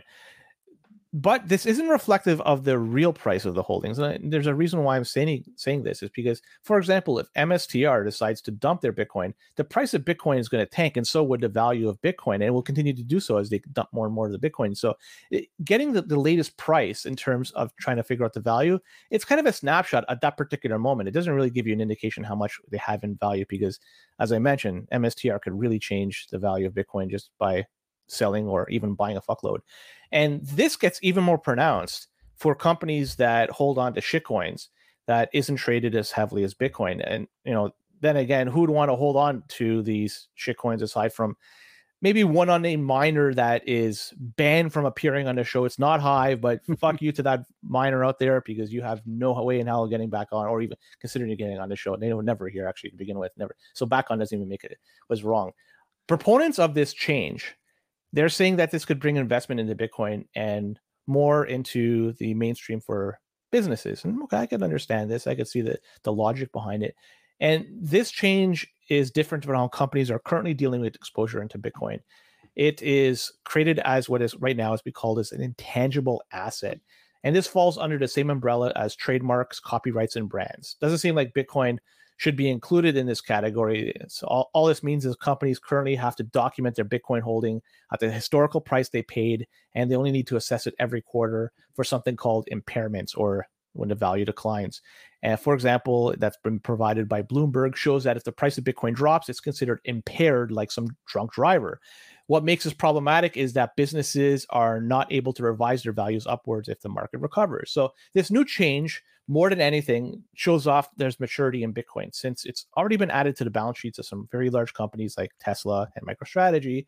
B: But this isn't reflective of the real price of the holdings. And there's a reason why I'm saying, saying this is because, for example, if M S T R decides to dump their Bitcoin, the price of Bitcoin is going to tank, and so would the value of Bitcoin. And it will continue to do so as they dump more and more of the Bitcoin. So it, getting the, the latest price in terms of trying to figure out the value, it's kind of a snapshot at that particular moment. It doesn't really give you an indication how much they have in value because, as I mentioned, M S T R could really change the value of Bitcoin just by selling or even buying a fuckload. And this gets even more pronounced for companies that hold on to shitcoins that isn't traded as heavily as Bitcoin. And, you know, then again, who'd want to hold on to these shitcoins aside from maybe one unnamed miner that is banned from appearing on the show? It's not Hive, but fuck you to that miner out there because you have no way in hell of getting back on or even considering getting on the show. They were never here actually to begin with, never. So back on doesn't even make it, was wrong. Proponents of this change, they're saying that this could bring investment into Bitcoin and more into the mainstream for businesses. And okay, I can understand this. I could see the, the logic behind it. And this change is different from how companies are currently dealing with exposure into Bitcoin. It is created as what is right now is be called as an intangible asset. And this falls under the same umbrella as trademarks, copyrights, and brands. Doesn't seem like Bitcoin should be included in this category. So all, all this means is companies currently have to document their Bitcoin holding at the historical price they paid, and they only need to assess it every quarter for something called impairments or when the value declines. And for example, that's been provided by Bloomberg shows that if the price of Bitcoin drops, it's considered impaired like some drunk driver. What makes this problematic is that businesses are not able to revise their values upwards if the market recovers. So this new change, more than anything, shows off there's maturity in Bitcoin since it's already been added to the balance sheets of some very large companies like Tesla and MicroStrategy.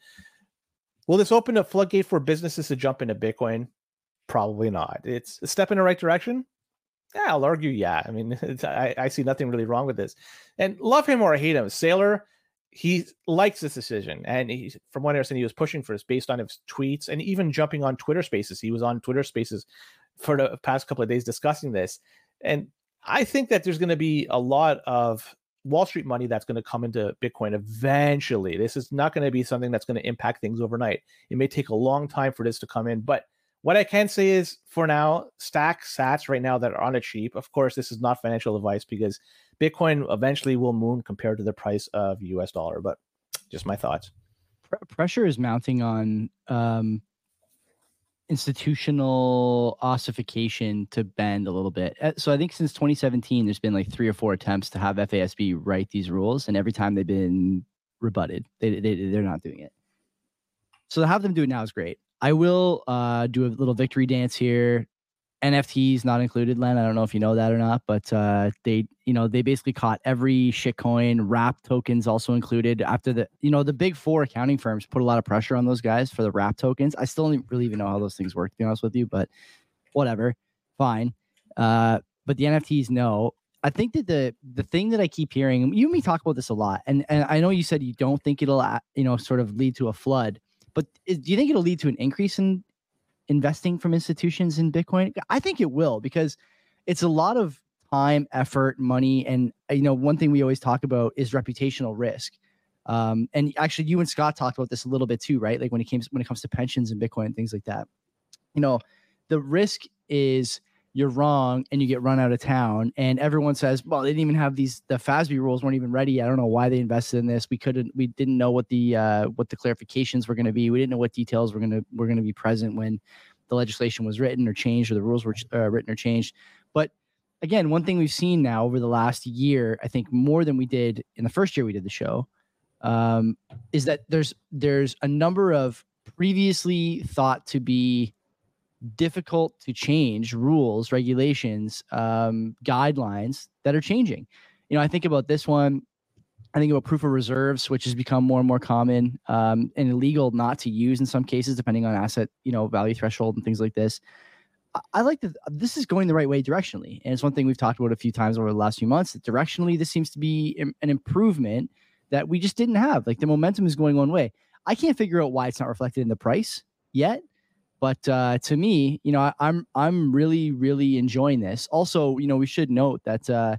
B: Will this open a floodgate for businesses to jump into Bitcoin? Probably not. It's a step in the right direction. Yeah, I'll argue, yeah. I mean, it's, I, I see nothing really wrong with this. And love him or hate him, Saylor, he likes this decision. And he, from what I understand, he was pushing for this based on his tweets and even jumping on Twitter Spaces. He was on Twitter Spaces for the past couple of days discussing this. And I think that there's going to be a lot of Wall Street money that's going to come into Bitcoin eventually. This is not going to be something that's going to impact things overnight. It may take a long time for this to come in, but what I can say is, for now, stack sats right now that are on a cheap. Of course, this is not financial advice because Bitcoin eventually will moon compared to the price of U S dollar, but just my thoughts.
A: Pressure is mounting on um, institutional ossification to bend a little bit. So I think since twenty seventeen, there's been like three or four attempts to have F A S B write these rules, and every time they've been rebutted. They, they, they're not doing it. So to have them do it now is great. I will uh, do a little victory dance here N F Ts not included, Len. I don't know if you know that or not, but uh, they, you know, they basically caught every shitcoin. Wrap tokens also included. After the, you know, the big four accounting firms put a lot of pressure on those guys for the wrap tokens. I still don't really even know how those things work, to be honest with you, but whatever, fine. Uh, but the N F Ts, no. I think that the the thing that I keep hearing, you and me talk about this a lot, and and I know you said you don't think it'll, you know, sort of lead to a flood, but is, do you think it'll lead to an increase in investing from institutions in Bitcoin? I think it will, because it's a lot of time, effort, money, and you know, one thing we always talk about is reputational risk. Um, and actually, you and Scott talked about this a little bit too, right? Like when it came when it comes to pensions and Bitcoin and things like that. You know, the risk is you're wrong and you get run out of town, and everyone says, well, they didn't even have these, the F A S B rules weren't even ready. I don't know why they invested in this. We couldn't, we didn't know what the, uh, what the clarifications were going to be. We didn't know what details were going to, were going to be present when the legislation was written or changed, or the rules were uh, written or changed. But again, one thing we've seen now over the last year, I think more than we did in the first year we did the show, um, is that there's, there's a number of previously thought to be difficult to change rules, regulations, um, guidelines that are changing. You know, I think about this one. I think about proof of reserves, which has become more and more common, um, and illegal not to use in some cases, depending on asset, you know, value threshold and things like this. I, I like that this is going the right way directionally. And it's one thing we've talked about a few times over the last few months, that directionally, this seems to be an improvement that we just didn't have. Like the momentum is going one way. I can't figure out why it's not reflected in the price yet. But uh, to me, you know, I, I'm I'm really, really enjoying this. Also, you know, we should note that, uh,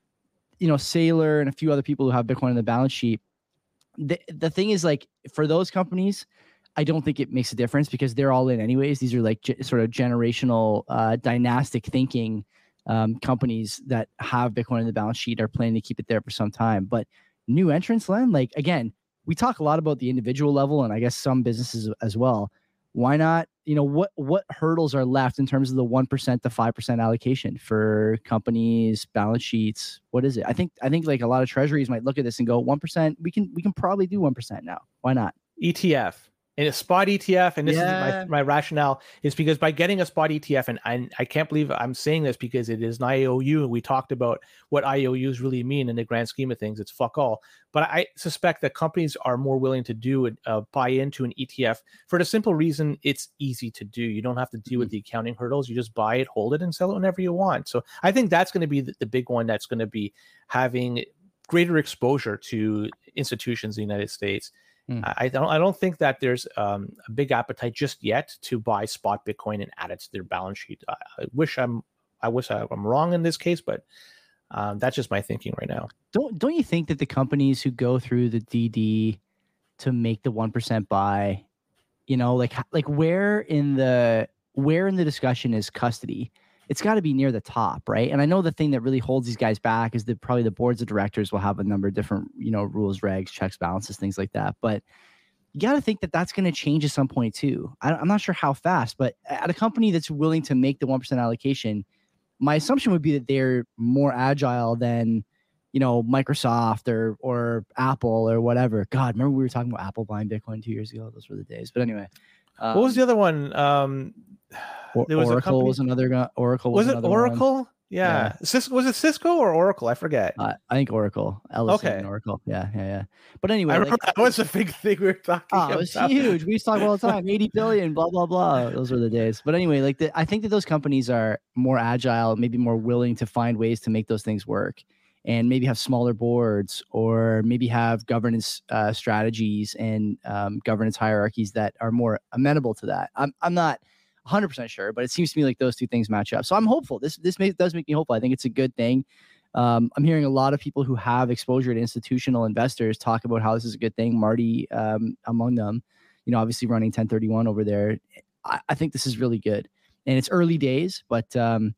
A: you know, Saylor and a few other people who have Bitcoin on the balance sheet, the, the thing is, like, for those companies, I don't think it makes a difference because they're all in anyways. These are like ge- sort of generational, uh, dynastic thinking um, companies that have Bitcoin on the balance sheet, are planning to keep it there for some time. But new entrants, Len, like, again, we talk a lot about the individual level and I guess some businesses as well. Why not, you know, what, what hurdles are left in terms of the one percent to five percent allocation for companies, balance sheets? What is it? I think, I think like a lot of treasuries might look at this and go, one percent, we can, we can probably do one percent now. Why not?
B: E T F. In a spot E T F, and this yeah. is my, my rationale, is because by getting a spot E T F, and I, I can't believe I'm saying this because it is an I O U, and we talked about what I O Us really mean in the grand scheme of things. It's fuck all. But I suspect that companies are more willing to do it, uh, buy into an E T F for the simple reason it's easy to do. You don't have to deal mm-hmm. with the accounting hurdles. You just buy it, hold it, and sell it whenever you want. So I think that's going to be the, the big one that's going to be having greater exposure to institutions in the United States. Mm. I don't. I don't think that there's um, a big appetite just yet to buy spot Bitcoin and add it to their balance sheet. I, I wish I'm. I wish I'm wrong in this case, but um, that's just my thinking right now.
A: Don't Don't you think that the companies who go through the D D to make the one percent buy, you know, like like where in the where in the discussion is custody? It's got to be near the top, right? And I know the thing that really holds these guys back is that probably the boards of directors will have a number of different, you know, rules, regs, checks, balances, things like that. But you got to think that that's going to change at some point too. I, I'm not sure how fast, but at a company that's willing to make the one percent allocation, my assumption would be that they're more agile than, you know, Microsoft or or Apple or whatever. God, remember we were talking about Apple buying Bitcoin two years ago? Those were the days. But anyway.
B: Um, what was the other one? Um,
A: There was Oracle a was another Oracle
B: was,
A: was
B: it Oracle?
A: One.
B: Yeah. yeah. Cisco, was it Cisco or Oracle? I forget.
A: Uh, I think Oracle. Ellison okay. And Oracle. Yeah, yeah, yeah. But anyway,
B: I remember like, that was a big thing we were talking oh, about.
A: It was huge. We used to talk all the time. eighty billion, blah blah blah. Those were the days. But anyway, like the, I think that those companies are more agile, maybe more willing to find ways to make those things work, and maybe have smaller boards, or maybe have governance uh, strategies and um, governance hierarchies that are more amenable to that. I'm I'm not one hundred percent sure, but it seems to me like those two things match up. So I'm hopeful. This this may, does make me hopeful. I think it's a good thing. Um, I'm hearing a lot of people who have exposure to institutional investors talk about how this is a good thing. Marty um, among them, you know, obviously running ten thirty-one over there. I, I think this is really good. And it's early days, but um,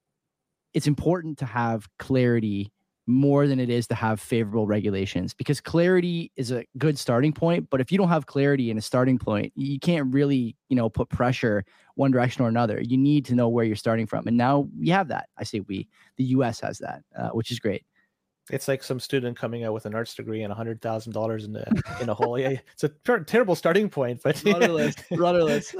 A: it's important to have clarity more than it is to have favorable regulations, because clarity is a good starting point. But if you don't have clarity in a starting point, you can't really, you know, put pressure one direction or another. You need to know where you're starting from. And now we have that. I say we, the U S has that, uh, which is great.
B: It's like some student coming out with an arts degree and a hundred thousand dollars in the in a hole. Yeah, it's a ter- terrible starting point. But
A: rudderless, rudderless.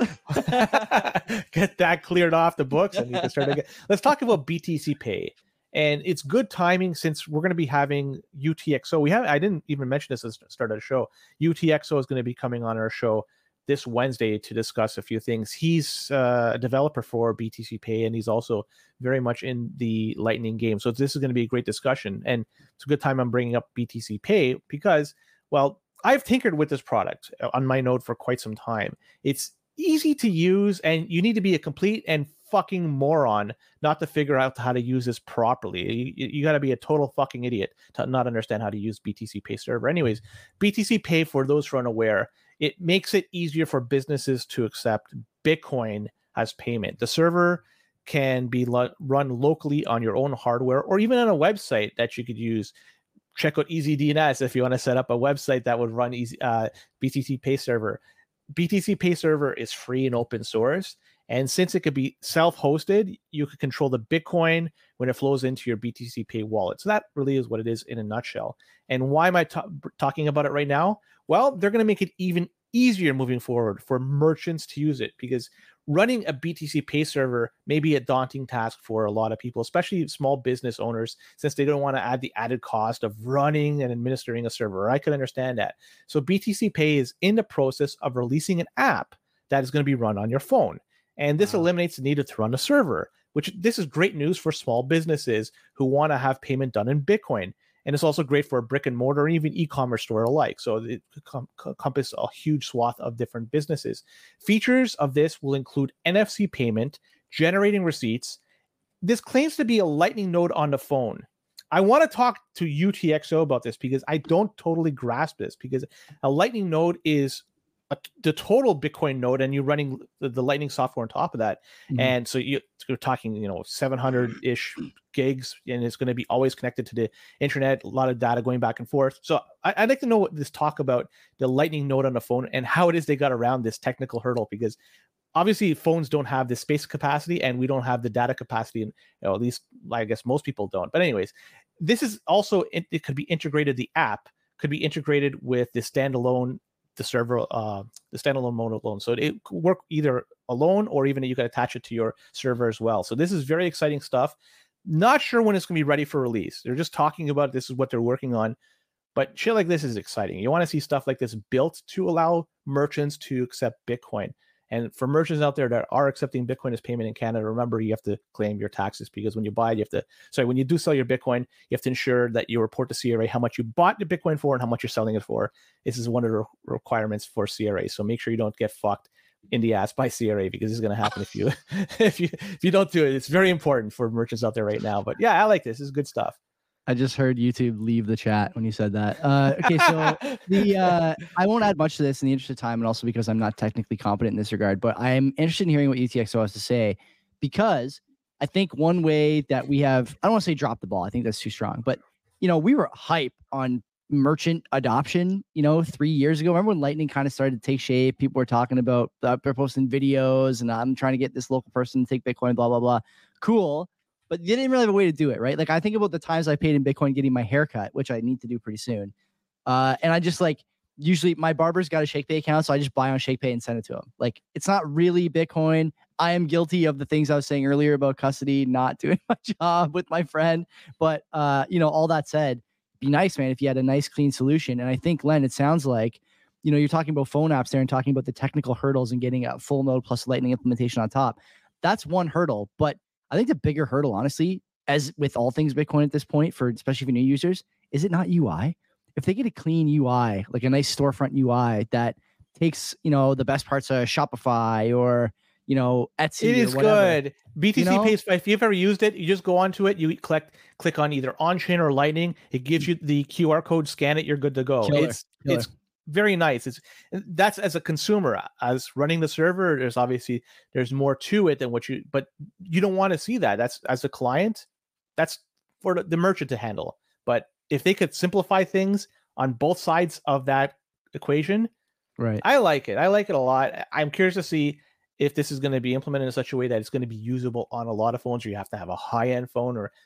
B: Get that cleared off the books, and you can start again. Let's talk about B T C Pay, and it's good timing since we're going to be having U T X O. We have I didn't even mention this at the start of the show. U T X O is going to be coming on our show this Wednesday to discuss a few things. He's uh, a developer for B T C Pay, and he's also very much in the Lightning game. So this is going to be a great discussion, and it's a good time I'm bringing up B T C Pay because, well, I've tinkered with this product on my Node for quite some time. It's easy to use, and you need to be a complete and fucking moron not to figure out how to use this properly. You, you got to be a total fucking idiot to not understand how to use B T C Pay server. Anyways, B T C Pay, for those who are unaware, it makes it easier for businesses to accept Bitcoin as payment. The server can be lo- run locally on your own hardware or even on a website that you could use. Check out EasyDNS if you want to set up a website that would run easy, uh, B T C Pay server. B T C Pay server is free and open source. And since it could be self-hosted, you could control the Bitcoin when it flows into your B T C Pay wallet. So that really is what it is in a nutshell. And why am I ta- talking about it right now? Well, they're going to make it even easier moving forward for merchants to use it, because running a B T C Pay server may be a daunting task for a lot of people, especially small business owners, since they don't want to add the added cost of running and administering a server. I could understand that. So B T C Pay is in the process of releasing an app that is going to be run on your phone. And this wow. eliminates the need to run a server, which this is great news for small businesses who want to have payment done in Bitcoin. And it's also great for a brick and mortar or even e-commerce store alike. So it com- encompasses a huge swath of different businesses. Features of this will include N F C payment, generating receipts. This claims to be a Lightning node on the phone. I want to talk to U T X O about this because I don't totally grasp this, because a Lightning node is a, the total Bitcoin node, and you're running the, the Lightning software on top of that. Mm-hmm. And so you, you're talking, you know, seven hundred ish gigs, and it's going to be always connected to the internet, a lot of data going back and forth. So I, I'd like to know what this talk about the Lightning node on the phone and how it is they got around this technical hurdle, because obviously phones don't have the space capacity and we don't have the data capacity, and you know, at least I guess most people don't. But anyways, this is also, it, it could be integrated, the app could be integrated with the standalone the server, uh, the standalone mode alone. So it could work either alone, or even you can attach it to your server as well. So this is very exciting stuff. Not sure when it's going to be ready for release. They're just talking about this is what they're working on, but shit like this is exciting. You want to see stuff like this built to allow merchants to accept Bitcoin. And for merchants out there that are accepting Bitcoin as payment in Canada, remember, you have to claim your taxes, because when you buy it, you have to, sorry, when you do sell your Bitcoin, you have to ensure that you report to C R A how much you bought the Bitcoin for and how much you're selling it for. This is one of the requirements for C R A. So make sure you don't get fucked in the ass by C R A, because this is going to happen if you, if you, if you don't do it. It's very important for merchants out there right now. But yeah, I like this. This is good stuff.
A: I just heard YouTube leave the chat when you said that. Uh, okay, so the uh, I won't add much to this in the interest of time, and also because I'm not technically competent in this regard, but I'm interested in hearing what U T X O has to say, because I think one way that we have, I don't want to say drop the ball, I think that's too strong, but you know, we were hype on merchant adoption, you know, three years ago. Remember when Lightning kind of started to take shape? People were talking about, uh, they're posting videos, and I'm trying to get this local person to take Bitcoin, blah, blah, blah. Cool. But you didn't really have a way to do it, right? Like, I think about the times I paid in Bitcoin getting my haircut, which I need to do pretty soon. Uh, and I just like, usually my barber's got a ShakePay account, so I just buy on ShakePay and send it to him. Like, it's not really Bitcoin. I am guilty of the things I was saying earlier about custody, not doing my job with my friend. But, uh, you know, all that said, be nice, man, if you had a nice, clean solution. And I think, Len, it sounds like, you know, you're talking about phone apps there and talking about the technical hurdles and getting a full node plus Lightning implementation on top. That's one hurdle. But I think the bigger hurdle, honestly, as with all things Bitcoin at this point, for especially for new users, is it not U I? If they get a clean U I, like a nice storefront U I that takes, you know, the best parts of Shopify or, you know, Etsy.
B: It is good. B T C
A: you know?
B: Pays, if you've ever used it, you just go onto it, you click click on either on-chain or Lightning. It gives you the Q R code, scan it, you're good to go.
A: Killer.
B: It's
A: Killer.
B: it's very nice. It's that's as a consumer, as running the server, there's obviously there's more to it than what you, but you don't want to see that. That's as a client, that's for the merchant to handle. But if they could simplify things on both sides of that equation,
A: right?
B: I like it. I like it a lot. I'm curious to see if this is going to be implemented in such a way that it's going to be usable on a lot of phones, or you have to have a high-end phone, or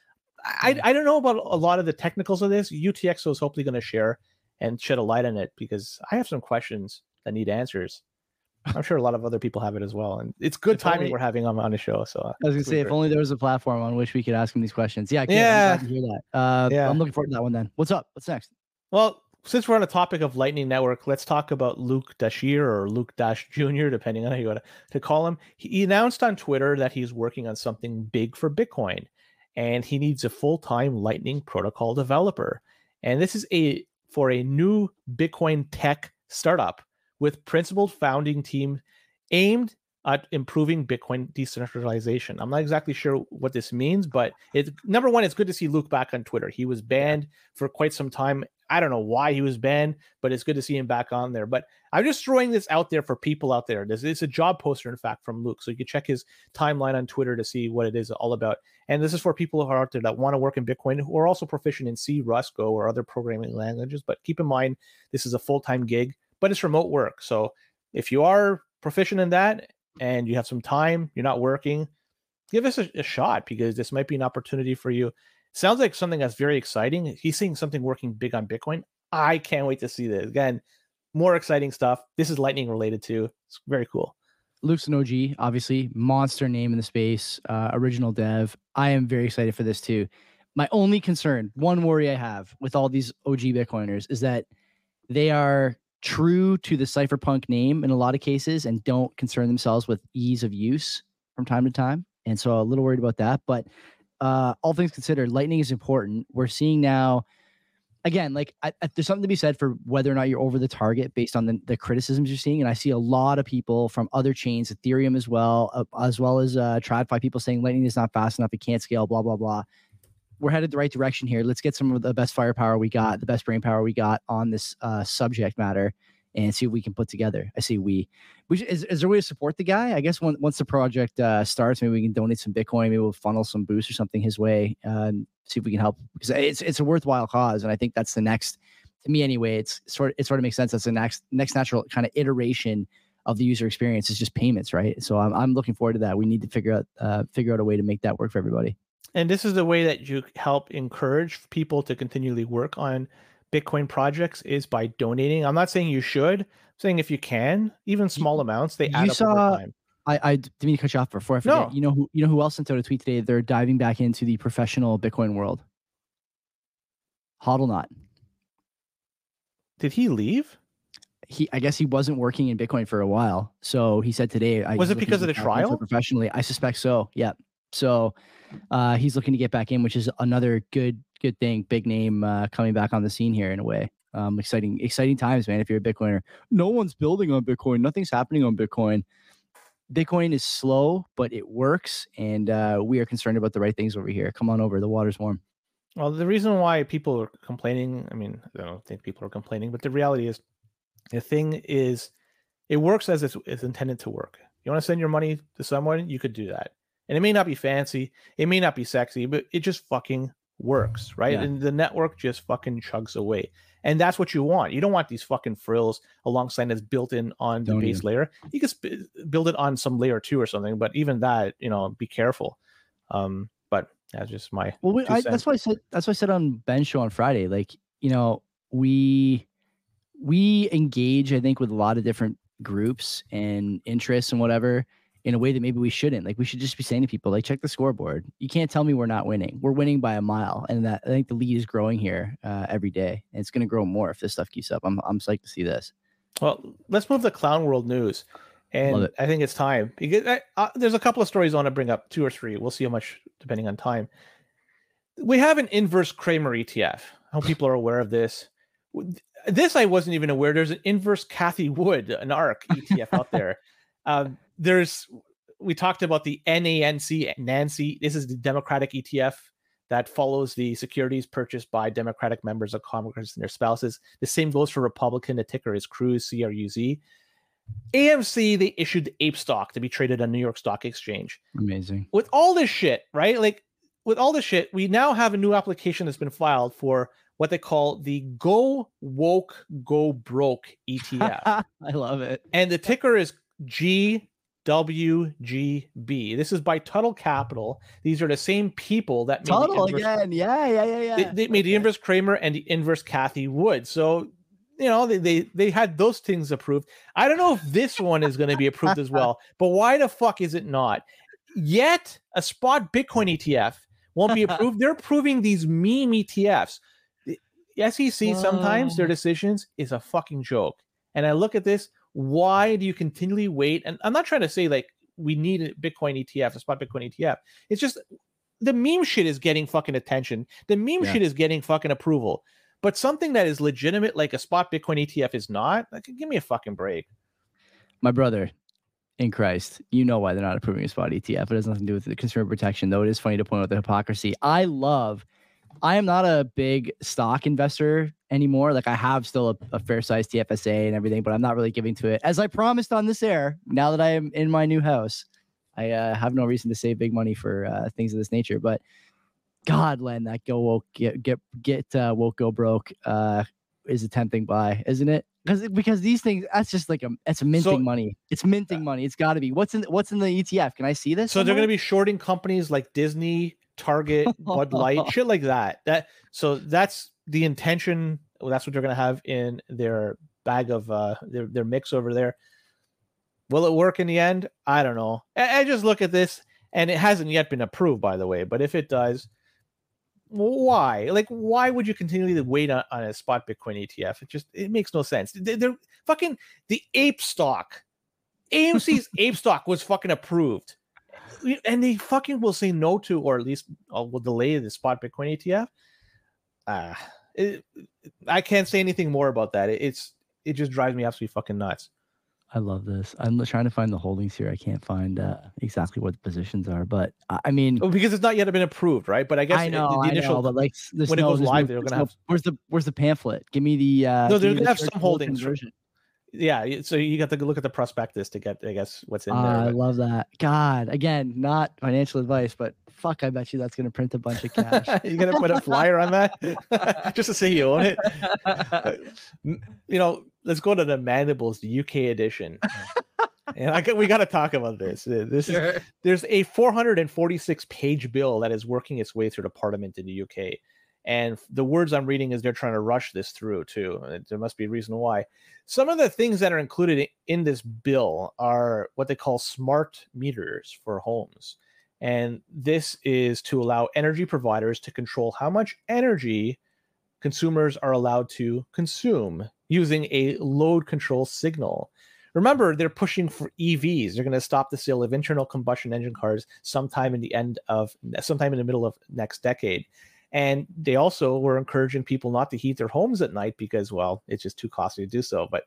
B: I, I don't know about a lot of the technicals of this. U T X O is hopefully going to share and shed a light on it, because I have some questions that need answers. I'm sure a lot of other people have it as well. And it's good if timing only, we're having him on the show. So
A: I was going to say, if only there was a platform on which we could ask him these questions. Yeah, Kid,
B: yeah.
A: I'm glad to hear that. Uh,
B: yeah.
A: I'm looking forward to that one then. What's up? What's next?
B: Well, since we're on the topic of Lightning Network, let's talk about Luke Dashir, or Luke Dash Junior, depending on how you want to call him. He announced on Twitter that he's working on something big for Bitcoin, and he needs a full-time Lightning protocol developer. And this is a for a new Bitcoin tech startup with principled founding team aimed at improving Bitcoin decentralization. I'm not exactly sure what this means, but it's number one, it's good to see Luke back on Twitter. He was banned for quite some time. I don't know why he was banned, but it's good to see him back on there. But I'm just throwing this out there for people out there. This is a job poster, in fact, from Luke. So you can check his timeline on Twitter to see what it is all about. And this is for people who are out there that want to work in Bitcoin, who are also proficient in C, Rust, Go, or other programming languages. But keep in mind, this is a full-time gig, but it's remote work. So if you are proficient in that and you have some time, you're not working, give this a, a shot, because this might be an opportunity for you. Sounds like something that's very exciting. He's seeing something working big on Bitcoin. I can't wait to see this. Again, more exciting stuff. This is Lightning related too. It's very cool.
A: Luke's an O G, obviously, monster name in the space, uh, original dev. I am very excited for this too. My only concern, one worry I have with all these O G Bitcoiners, is that they are true to the cypherpunk name in a lot of cases and don't concern themselves with ease of use from time to time. And so a little worried about that. But uh, all things considered, Lightning is important. We're seeing now, again, like I, I, there's something to be said for whether or not you're over the target based on the, the criticisms you're seeing. And I see a lot of people from other chains, Ethereum as well, uh, as well as uh, TradFi, people saying Lightning is not fast enough, it can't scale, blah, blah, blah. We're headed the right direction here. Let's get some of the best firepower we got, the best brain power we got on this uh, subject matter, and see what we can put together. I see we, we should, is, is there a way to support the guy? I guess when, once the project uh, starts, maybe we can donate some Bitcoin, maybe we'll funnel some boost or something his way, uh, and see if we can help, because it's it's a worthwhile cause, and I think that's the next, to me anyway, it's sort of, it sort of makes sense. That's the next next natural kind of iteration of the user experience is just payments, right? So I'm I'm looking forward to that. We need to figure out uh, figure out a way to make that work for everybody.
B: And this is the way that you help encourage people to continually work on Bitcoin projects, is by donating. I'm not saying you should. I'm saying if you can, even small amounts, they add
A: you
B: up
A: saw,
B: over time.
A: I, I didn't mean to cut you off before I forget.
B: No.
A: You know who you know who else sent out a tweet today? They're diving back into the professional Bitcoin world. Hodlnaut.
B: Did he leave?
A: He, I guess he wasn't working in Bitcoin for a while. So he said today.
B: Was it because of the trial?
A: Professionally, I suspect so. Yeah. So uh, he's looking to get back in, which is another good good thing. Big name uh, coming back on the scene here in a way. Um, exciting, exciting times, man. If you're a Bitcoiner, no one's building on Bitcoin. Nothing's happening on Bitcoin. Bitcoin is slow, but it works, and uh, we are concerned about the right things over here. Come on over. The water's warm.
B: Well, the reason why people are complaining, I mean, I don't think people are complaining, but the reality is, the thing is, it works as it's, it's intended to work. You want to send your money to someone, you could do that. And it may not be fancy, it may not be sexy, but it just fucking works, right? Yeah. And the network just fucking chugs away. And that's what you want. You don't want these fucking frills alongside that's built in on the don't base even. layer. You can sp- build it on some layer two or something, but even that, you know, be careful. Um, but that's just my.
A: Well, we, I, that's what I said. That's what I said on Ben's show on Friday. Like, you know, we we engage, I think, with a lot of different groups and interests and whatever, in a way that maybe we shouldn't. Like, we should just be saying to people, like, check the scoreboard. You can't tell me we're not winning. We're winning by a mile, and that I think the lead is growing here uh, every day, and it's going to grow more if this stuff keeps up. I'm I'm psyched to see this.
B: Well, let's move to Clown World news, and I think it's time. Because I, uh, there's a couple of stories I want to bring up, two or three. We'll see how much depending on time. We have an inverse Kramer E T F. I hope people are aware of this. This I wasn't even aware. There's an inverse Cathie Wood, an ARK E T F out there. Um, there's, we talked about the N A N C, Nancy. This is the Democratic E T F that follows the securities purchased by Democratic members of Congress and their spouses. The same goes for Republican. The ticker is Cruz, C R U Z. A M C, they issued the ape stock to be traded on New York Stock Exchange.
A: Amazing.
B: With all this shit, right? Like, with all this shit, we now have a new application that's been filed for what they call the Go Woke, Go Broke E T F.
A: I love it.
B: And the ticker is G W G B. This is by Tuttle Capital. These are the same people that made
A: Tuttle
B: the inverse,
A: again. Yeah, yeah, yeah, yeah.
B: They, they made okay. the inverse Kramer and the inverse Cathie Wood. So, you know, they, they, they had those things approved. I don't know if this one is going to be approved as well, but why the fuck is it not? Yet a spot Bitcoin E T F won't be approved. They're approving these meme E T Fs. The S E C, sometimes their decisions is a fucking joke. And I look at this, why do you continually wait? And I'm not trying to say like we need a Bitcoin E T F, a spot Bitcoin E T F. It's just the meme shit is getting fucking attention. The meme yeah. shit is getting fucking approval. But something that is legitimate, like a spot Bitcoin E T F, is not. Like, give me a fucking break.
A: My brother, in Christ, you know why they're not approving a spot E T F. It has nothing to do with the consumer protection, though. It is funny to point out the hypocrisy. I love. I am not a big stock investor anymore. Like I have still a, a fair size T F S A and everything, but I'm not really giving to it. As I promised on this air, now that I am in my new house, I uh, have no reason to save big money for uh, things of this nature. But God, Len, that go woke, get get get uh, woke, go broke uh, is a tempting buy, isn't it? Because because these things, that's just like a it's minting so, money. It's minting money. It's got to be. What's in what's in the E T F? Can I see this?
B: So somewhere? They're going to be shorting companies like Disney, Target, Bud Light, shit like that. That so that's the intention. Well, that's what they're going to have in their bag of uh, their their mix over there. Will it work in the end? I don't know. I, I just look at this, and it hasn't yet been approved, by the way. But if it does, why? Like, why would you continually wait on, on a spot Bitcoin E T F? It just it makes no sense. They're, they're fucking the ape stock. A M C's ape stock was fucking approved. And they fucking will say no to, or at least uh, will delay the spot Bitcoin E T F. Uh, it, I can't say anything more about that. It, it's it just drives me absolutely fucking nuts.
A: I love this. I'm trying to find the holdings here. I can't find uh, exactly what the positions are, but I mean,
B: well, because it's not yet been approved, right? But I guess
A: I know,
B: the, the initial,
A: I know, but like
B: when
A: no,
B: it goes live,
A: no,
B: they're gonna
A: no,
B: have.
A: Where's the Where's the pamphlet? Give me the. Uh,
B: no, they're gonna
A: the
B: have some holdings.
A: Version.
B: Yeah, so you got to look at the prospectus to get, I guess, what's in
A: uh,
B: there. But...
A: I love that. God, again, not financial advice, but fuck, I bet you that's going to print a bunch of cash.
B: You're going to put a flyer on that just to say you own it? You know, let's go to the Mandibles, the U K edition. And I we got to talk about this. This sure. is there's a four hundred forty-six page bill that is working its way through the Parliament in the U K. And the words I'm reading is they're trying to rush this through too. There must be a reason why. Some of the things that are included in this bill are what they call smart meters for homes. And this is to allow energy providers to control how much energy consumers are allowed to consume using a load control signal. Remember, they're pushing for E Vs. They're going to stop the sale of internal combustion engine cars sometime in the end of sometime in the middle of next decade. And they also were encouraging people not to heat their homes at night because, well, it's just too costly to do so. But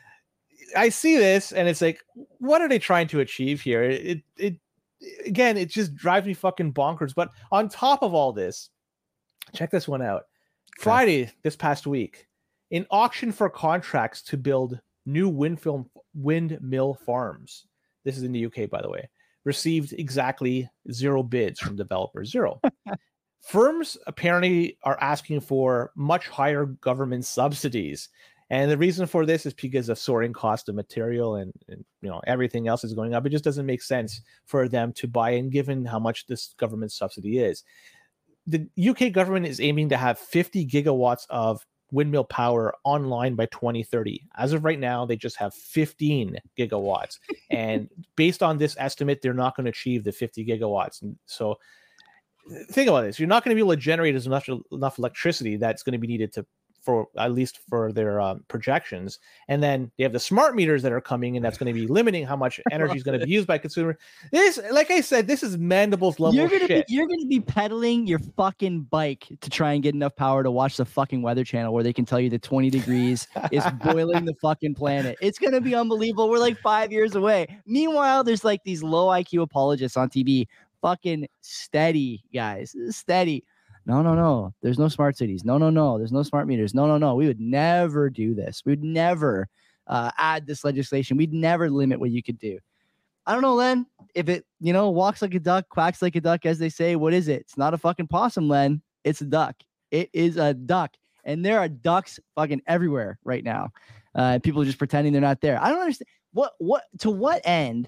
B: I see this and it's like, what are they trying to achieve here? It, it, again, it just drives me fucking bonkers. But on top of all this, check this one out. Okay. Friday, this past week, an auction for contracts to build new wind film, windmill farms. This is in the U K, by the way, received exactly zero bids from developers. Zero. Firms apparently are asking for much higher government subsidies. And the reason for this is because of soaring cost of material and, and you know everything else is going up. It just doesn't make sense for them to buy in given how much this government subsidy is. The U K government is aiming to have fifty gigawatts of windmill power online by twenty thirty. As of right now, they just have fifteen gigawatts. And based on this estimate, they're not going to achieve the fifty gigawatts. And so think about this. You're not going to be able to generate as much enough electricity that's going to be needed to for at least for their um, projections. And then they have the smart meters that are coming and that's going to be limiting how much energy is going to be used by consumer. This, like I said, this is Mandibles level
A: you're gonna
B: shit.
A: Be, you're going to be pedaling your fucking bike to try and get enough power to watch the fucking Weather Channel where they can tell you that twenty degrees is boiling the fucking planet. It's going to be unbelievable. We're like five years away. Meanwhile, there's like these low I Q apologists on T V. Fucking steady, guys. Steady. No, no, no. There's no smart cities. No, no, no. There's no smart meters. No, no, no. We would never do this. We would never uh, add this legislation. We'd never limit what you could do. I don't know, Len. If it, you know, walks like a duck, quacks like a duck, as they say, what is it? It's not a fucking possum, Len. It's a duck. It is a duck. And there are ducks fucking everywhere right now. Uh, people are just pretending they're not there. I don't understand. What, what, to what end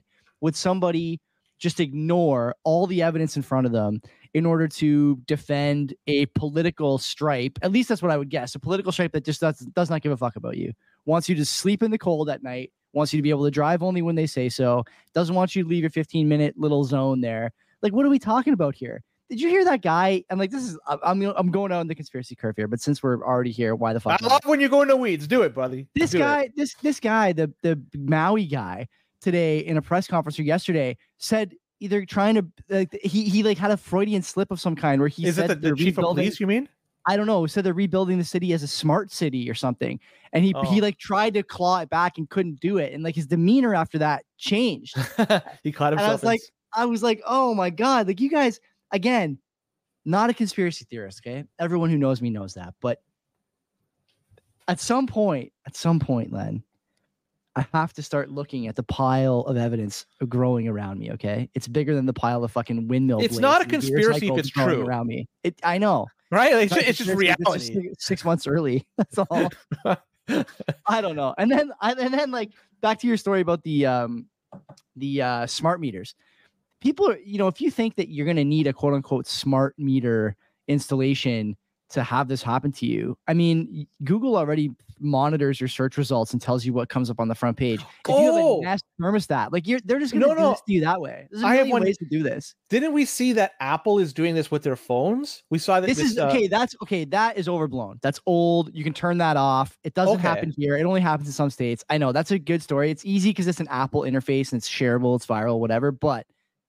A: would somebody just ignore all the evidence in front of them in order to defend a political stripe? At least that's what I would guess. A political stripe that just does, does not give a fuck about you. Wants you to sleep in the cold at night. Wants you to be able to drive only when they say so. Doesn't want you to leave your fifteen minute little zone there. Like, what are we talking about here? Did you hear that guy? And like, this is, I'm I'm going on the conspiracy curve here, but since we're already here, why the fuck?
B: I love when you go into weeds. Do it, buddy.
A: This
B: Do
A: guy,
B: it.
A: this this guy, the the Maui guy today in a press conference or yesterday said either trying to like he he like had a Freudian slip of some kind where he
B: is
A: said
B: it the, the chief of police? You mean?
A: I don't know. Said they're rebuilding the city as a smart city or something, and he oh. he like tried to claw it back and couldn't do it, and like his demeanor after that changed.
B: He caught himself.
A: And I was like, I was like, oh my god, like you guys again. Not a conspiracy theorist, okay? Everyone who knows me knows that. But at some point, at some point, Len, I have to start looking at the pile of evidence growing around me, okay? It's bigger than the pile of fucking windmill blades.
B: It's not a conspiracy if it's true.
A: Around me. It, I know.
B: Right? Like, it's, it's just reality.
A: It's just six months early. That's all. I don't know. And then, I, and then, like, back to your story about the um, the uh, smart meters. People are, you know, if you think that you're going to need a quote unquote smart meter installation to have this happen to you, I mean, Google already monitors your search results and tells you what comes up on the front page. If oh. you have a Nest thermostat, like you're, they're just going to no, do no. this to you that way. There's I have one ways to do this.
B: Didn't we see that Apple is doing this with their phones? We saw that.
A: This, this is uh, okay. That's okay. That is overblown. That's old. You can turn that off. It doesn't okay. happen here. It only happens in some states. I know that's a good story. It's easy because it's an Apple interface and it's shareable. It's viral, whatever. But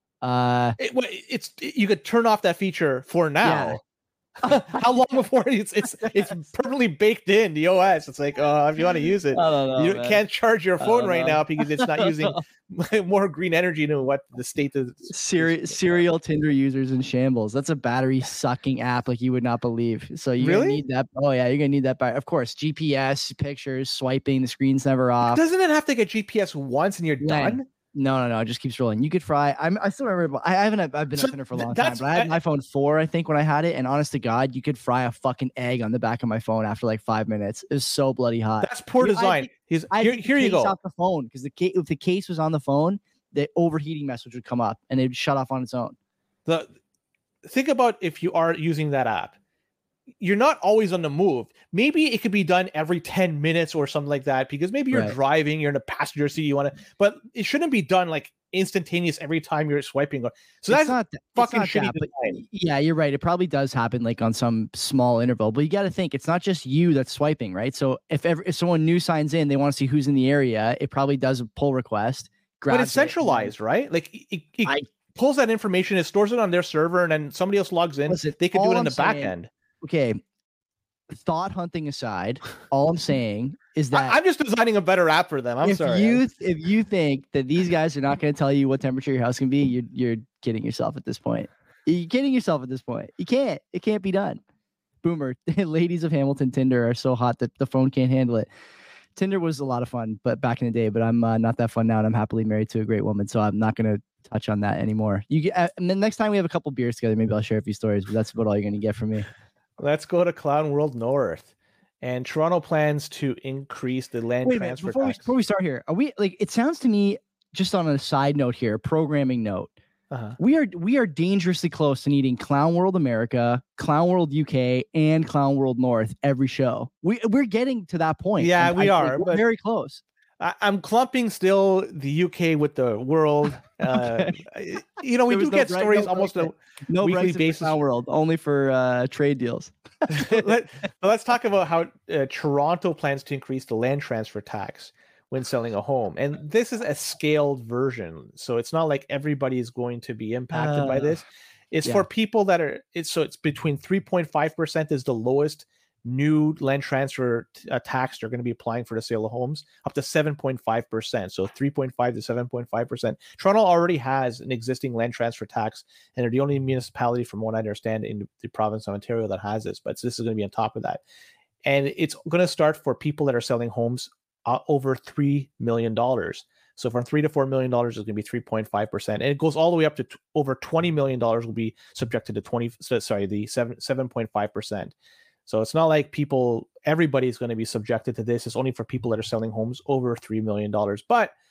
A: Uh,
B: it, it's it, you could turn off that feature for now. Yeah. How long before it's it's it's perfectly baked in the O S? It's like, uh, if you want to use it, know, you man. can't charge your phone right know. now because it's not using more green energy than what the state of
A: Seri- serial Tinder users in shambles. That's a battery sucking app like you would not believe. So you
B: really
A: need that. Oh yeah, you're gonna need that. By of course, G P S pictures, swiping, the screen's never off.
B: Doesn't it have to get G P S once and you're yeah. done?
A: No, no, no. It just keeps rolling. You could fry. I'm. I still remember. I haven't. I've been so a Tinder for a long time, but I had an iPhone four, I think, when I had it. And honest to God, you could fry a fucking egg on the back of my phone after like five minutes. It was so bloody hot.
B: That's poor design. I, He's I here. Here you go.
A: Off the phone because the case, if the case was on the phone, the overheating message would come up and it would shut off on its own.
B: The think about if you are using that app. You're not always on the move. Maybe it could be done every ten minutes or something like that because maybe you're right. driving, you're in a passenger seat, you want to, but it shouldn't be done like instantaneous every time you're swiping. So
A: it's
B: that's
A: not
B: fucking
A: not
B: shitty.
A: That, yeah, you're right. It probably does happen like on some small interval, but you got to think it's not just you that's swiping, right? So if ever, if someone new signs in, they want to see who's in the area. It probably does a pull request.
B: But it's centralized, it, right? Like it, it I, pulls that information, it stores it on their server, and then somebody else logs in. Listen, they can do it in I'm the back saying, end.
A: Okay. Thought hunting aside, all I'm saying is that
B: I, I'm just designing a better app for them. I'm
A: if
B: sorry.
A: You, if you think that these guys are not going to tell you what temperature your house can be, you're you're kidding yourself at this point. You're kidding yourself at this point. You can't. It can't be done. Boomer, ladies of Hamilton, Tinder are so hot that the phone can't handle it. Tinder was a lot of fun, but back in the day. But I'm uh, not that fun now, and I'm happily married to a great woman, so I'm not going to touch on that anymore. You get, uh, and then next time we have a couple beers together, maybe I'll share a few stories. But that's about all you're going to get from me.
B: Let's go to Clown World North. And Toronto plans to increase the land
A: Wait
B: transfer
A: before
B: tax.
A: We, before we start here, are we like? It sounds to me, just on a side note here, programming note, uh-huh. we are we are dangerously close to needing Clown World America, Clown World U K, and Clown World North every show. We we're getting to that point.
B: Yeah, we I, are.
A: Like,
B: but
A: very close.
B: I, I'm clumping still the U K with the world. Uh, you know, we do no get stories no almost on a
A: no
B: weekly basis.
A: Clown World, only for uh, trade deals.
B: Let, let's talk about how uh, Toronto plans to increase the land transfer tax when selling a home. And this is a scaled version. So it's not like everybody is going to be impacted uh, by this. It's yeah. for people that are, it's so it's between three point five percent is the lowest new land transfer t- uh, tax they're going to be applying for the sale of homes, up to seven point five percent. So three point five to seven point five percent. Toronto already has an existing land transfer tax, and they're the only municipality, from what I understand, in the province of Ontario that has this, but this is going to be on top of that. And it's going to start for people that are selling homes uh, over three million dollars. So from three to four million dollars is going to be three point five percent, and it goes all the way up to t- over twenty million dollars will be subjected to twenty. So, sorry, the seven seven point five percent. So it's not like people, everybody's going to be subjected to this. It's only for people that are selling homes over three million dollars. But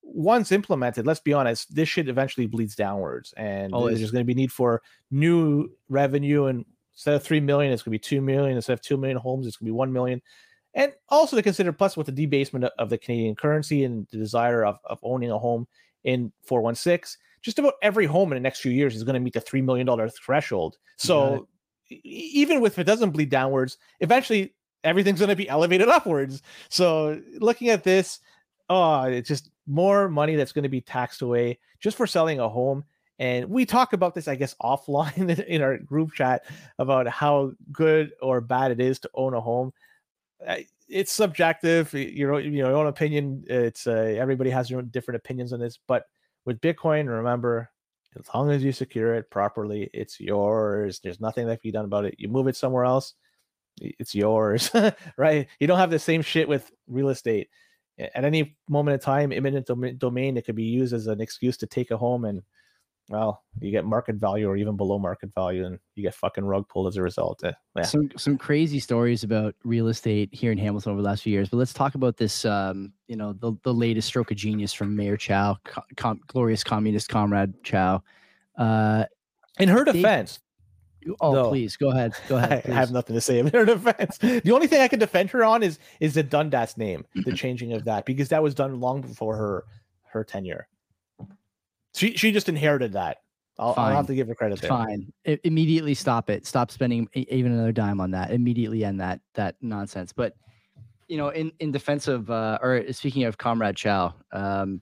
B: once implemented, let's be honest, this shit eventually bleeds downwards, and
A: Always.
B: there's going to be need for new revenue. And instead of three million, it's going to be two million. Instead of two million homes, it's going to be one million. And also to consider, plus with the debasement of the Canadian currency and the desire of, of owning a home in four one six, just about every home in the next few years is going to meet the three million dollars threshold. So even if it doesn't bleed downwards, eventually everything's going to be elevated upwards. So looking at this, oh, it's just more money that's going to be taxed away just for selling a home. And we talk about this, I guess, offline in our group chat about how good or bad it is to own a home. It's subjective, your you know, your own opinion. It's uh, everybody has their own different opinions on this. But with Bitcoin, remember, as long as you secure it properly, it's yours. There's nothing that can be done about it. You move it somewhere else, it's yours, right? You don't have the same shit with real estate. At any moment in time, eminent dom- domain, it could be used as an excuse to take a home, and well, you get market value or even below market value, and you get fucking rug pulled as a result. Yeah. Some
A: some crazy stories about real estate here in Hamilton over the last few years. But let's talk about this. Um, you know, the the latest stroke of genius from Mayor Chow, com- glorious communist comrade Chow. Uh,
B: in her defense.
A: They, oh, no. please go ahead. Go ahead.
B: I, I have nothing to say in her defense. The only thing I can defend her on is is the Dundas name, the changing of that, because that was done long before her her tenure. She she just inherited that. I'll, I'll have to give her credit there.
A: Fine. I, immediately stop it. Stop spending even another dime on that. Immediately end that that nonsense. But you know, in in defense of uh, or speaking of Comrade Chow, um,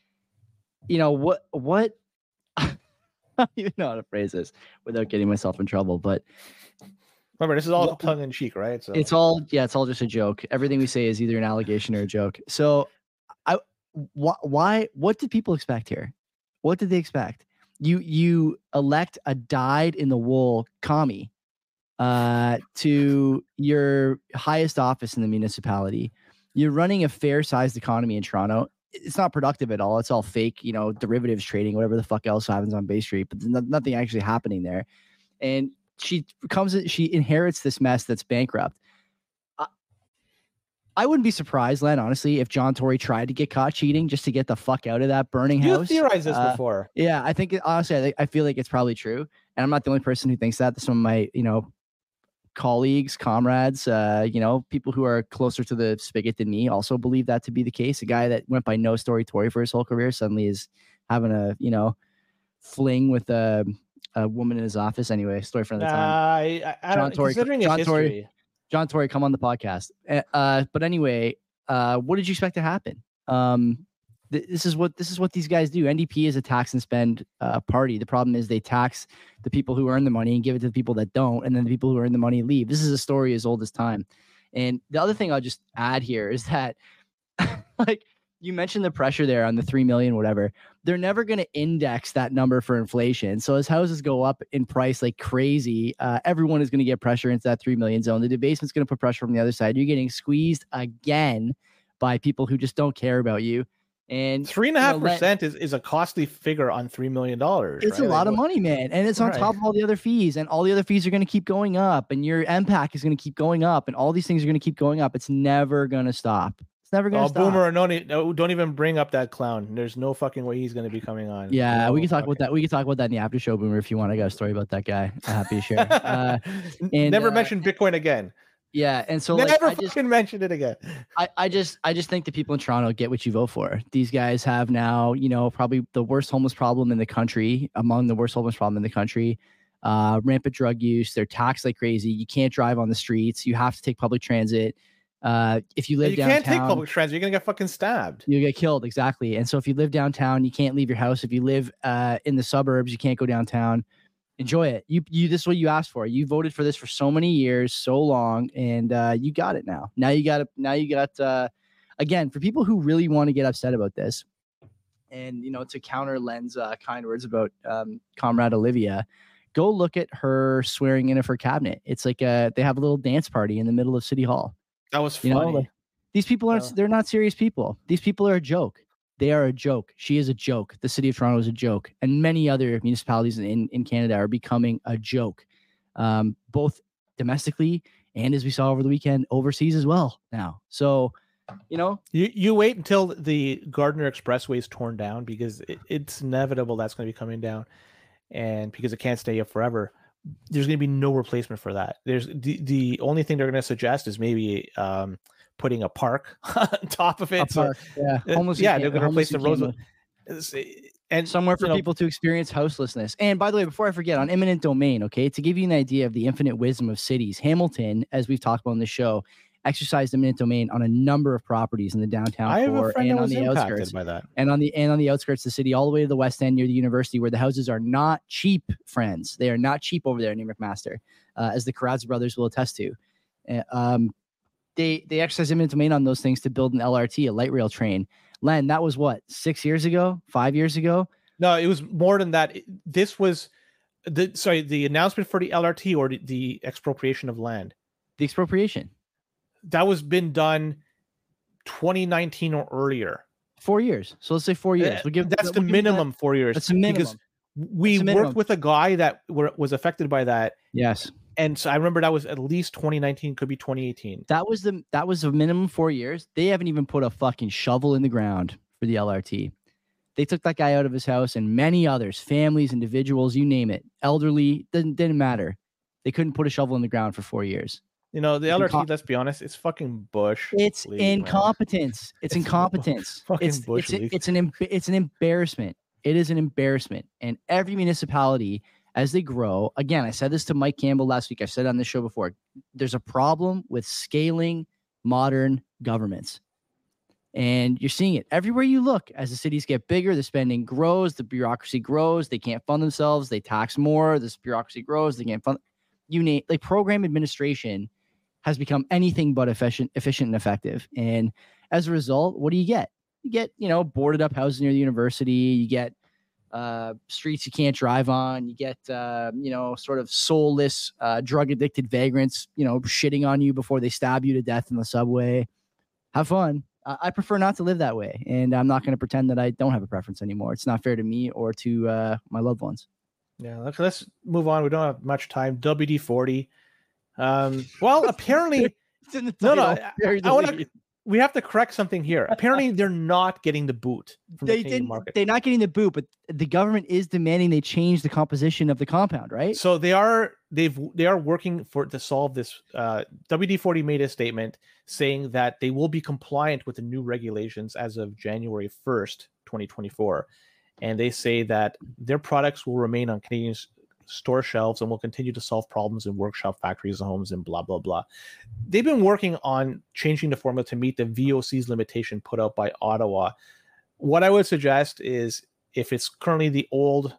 A: you know what what I don't even know how to phrase this without getting myself in trouble. But
B: remember, this is all tongue in cheek, right? So
A: it's all yeah, it's all just a joke. Everything we say is either an allegation or a joke. So I wh- why what did people expect here? What did they expect? You you elect a dyed-in-the-wool commie uh, to your highest office in the municipality. You're running a fair-sized economy in Toronto. It's not productive at all. It's all fake, you know, derivatives trading, whatever the fuck else happens on Bay Street. But there's nothing actually happening there. And she comes, she inherits this mess that's bankrupt. I wouldn't be surprised, Len, honestly, if John Tory tried to get caught cheating just to get the fuck out of that burning
B: you
A: house.
B: You theorized this
A: uh,
B: before.
A: Yeah, I think, honestly, I, I feel like it's probably true. And I'm not the only person who thinks that. Some of my, you know, colleagues, comrades, uh, you know, people who are closer to the spigot than me also believe that to be the case. A guy that went by No Story Tory for his whole career suddenly is having a, you know, fling with a, a woman in his office. Anyway, story for another time.
B: Uh, I, I
A: John
B: don't,
A: Tory,
B: considering
A: John
B: his
A: Tory,
B: history.
A: John Tory, come on the podcast. Uh, but anyway, uh, what did you expect to happen? Um, th- this is what this is what these guys do. N D P is a tax and spend uh, party. The problem is they tax the people who earn the money and give it to the people that don't, and then the people who earn the money leave. This is a story as old as time. And the other thing I'll just add here is that, like you mentioned, the pressure there on the three million, whatever. They're never going to index that number for inflation. So as houses go up in price like crazy, uh, everyone is going to get pressure into that three million zone. The debasement's going to put pressure from the other side. You're getting squeezed again by people who just don't care about you. And
B: three and a half percent is, is a costly figure on three million dollars.
A: It's
B: right?
A: a lot
B: like,
A: of money, man. And it's on
B: right.
A: top of all the other fees, and all the other fees are going to keep going up, and your M PAC is going to keep going up, and all these things are going to keep going up. It's never going to stop. It's never going to
B: oh,
A: stop.
B: Boomer, no, no, don't even bring up that clown. There's no fucking way he's going to be coming on.
A: Yeah,
B: no,
A: we can talk
B: okay.
A: about that. We can talk about that in the after show, Boomer, if you want. I got a story about that guy. I'm happy to share. Uh,
B: and, Never
A: uh,
B: mention Bitcoin again.
A: Yeah, and so
B: never
A: like,
B: fucking
A: just,
B: mention it again.
A: I, I just I just think the people in Toronto get what you vote for. These guys have now, you know, probably the worst homeless problem in the country, among the worst homeless problem in the country. Uh, rampant drug use. They're taxed like crazy. You can't drive on the streets. You have to take public transit. Uh, if you live
B: you
A: downtown,
B: can't take public transit. You're gonna get fucking stabbed.
A: You get killed, exactly. And so if you live downtown, you can't leave your house. If you live uh, in the suburbs, you can't go downtown. Enjoy it. You you this is what you asked for. You voted for this for so many years, so long, and uh, you got it now. Now you got it. Now you got uh, again, for people who really want to get upset about this, and you know, to counter Len's uh, kind words about um, Comrade Olivia, go look at her swearing in of her cabinet. It's like a, they have a little dance party in the middle of City Hall.
B: That was funny.
A: You know, like, these people aren't. Yeah. They're not serious people. These people are a joke. They are a joke. She is a joke. The city of Toronto is a joke. And many other municipalities in, in Canada are becoming a joke, um, both domestically and, as we saw over the weekend, overseas as well now. So You know,
B: you you wait until the Gardner Expressway is torn down, because it, it's inevitable that's going to be coming down, and because it can't stay up forever, there's going to be no replacement for that. There's the the only thing they're going to suggest is maybe um, putting a park on top of it.
A: A park,
B: so,
A: yeah, homeless.
B: Yeah, they're going to replace the Roosevelt. And
A: somewhere for
B: you know,
A: people to experience houselessness. And by the way, before I forget, on eminent domain, okay, to give you an idea of the infinite wisdom of cities, Hamilton, as we've talked about in the show, exercised eminent domain on a number of properties in the downtown
B: I have
A: core
B: a friend
A: and
B: that
A: on
B: was
A: the
B: impacted
A: outskirts
B: by that.
A: and on the and on the outskirts of the city, all the way to the west end near the university, where the houses are not cheap. Friends, they are not cheap over there near McMaster, uh, as the Karadza brothers will attest to. Uh, um, they they exercised eminent domain on those things to build an L R T, a light rail train. Len, that was what, six years ago, five years ago.
B: No, it was more than that. This was the sorry, the announcement for the L R T, or the, the expropriation of land.
A: The expropriation.
B: That was been done twenty nineteen or earlier.
A: Four years. So let's say four years.
B: Uh,
A: we'll give,
B: that's
A: we'll
B: the
A: give
B: minimum
A: that.
B: four years.
A: That's a minimum.
B: Because we
A: a
B: worked with a guy that were, was affected by that.
A: Yes.
B: And so I remember that was at least twenty nineteen, could be twenty eighteen.
A: That was the that was a minimum four years. They haven't even put a fucking shovel in the ground for the L R T. They took that guy out of his house, and many others, families, individuals, you name it, elderly, didn't didn't matter. They couldn't put a shovel in the ground for four years.
B: You know, the
A: it's
B: L R T,
A: incom-
B: let's be honest, it's fucking bush.
A: It's
B: league,
A: incompetence. It's, it's incompetence. It's
B: bush
A: it's, a, it's an it's an embarrassment. It is an embarrassment. And every municipality, as they grow, again, I said this to Mike Campbell last week. I've said it on this show before. There's a problem with scaling modern governments. And you're seeing it everywhere you look. As the cities get bigger, the spending grows, the bureaucracy grows, they can't fund themselves, they tax more, this bureaucracy grows, they can't fund. You name, like, program administration has become anything but efficient, efficient and effective. And as a result, what do you get? You get, you know, boarded up houses near the university. You get uh, streets you can't drive on. You get, uh, you know, sort of soulless, uh, drug addicted vagrants, you know, shitting on you before they stab you to death in the subway. Have fun. I prefer not to live that way, and I'm not going to pretend that I don't have a preference anymore. It's not fair to me or to uh, my loved ones.
B: Yeah, let's, let's move on. We don't have much time. W D forty. Um, well, apparently,
A: it's in the
B: no, no.
A: I,
B: I want to. We have to correct something here. Apparently, they're not getting the boot from
A: they
B: the Canadian
A: didn't,
B: market.
A: They're not getting the boot, but the government is demanding they change the composition of the compound, right?
B: So they are they've they are working for to solve this. Uh, W D forty made a statement saying that they will be compliant with the new regulations as of January first, twenty twenty-four, and they say that their products will remain on Canadian store shelves and will continue to solve problems in workshop, factories, homes, and blah blah blah. They've been working on changing the formula to meet the V O C's limitation put out by Ottawa. What I would suggest is, if it's currently the old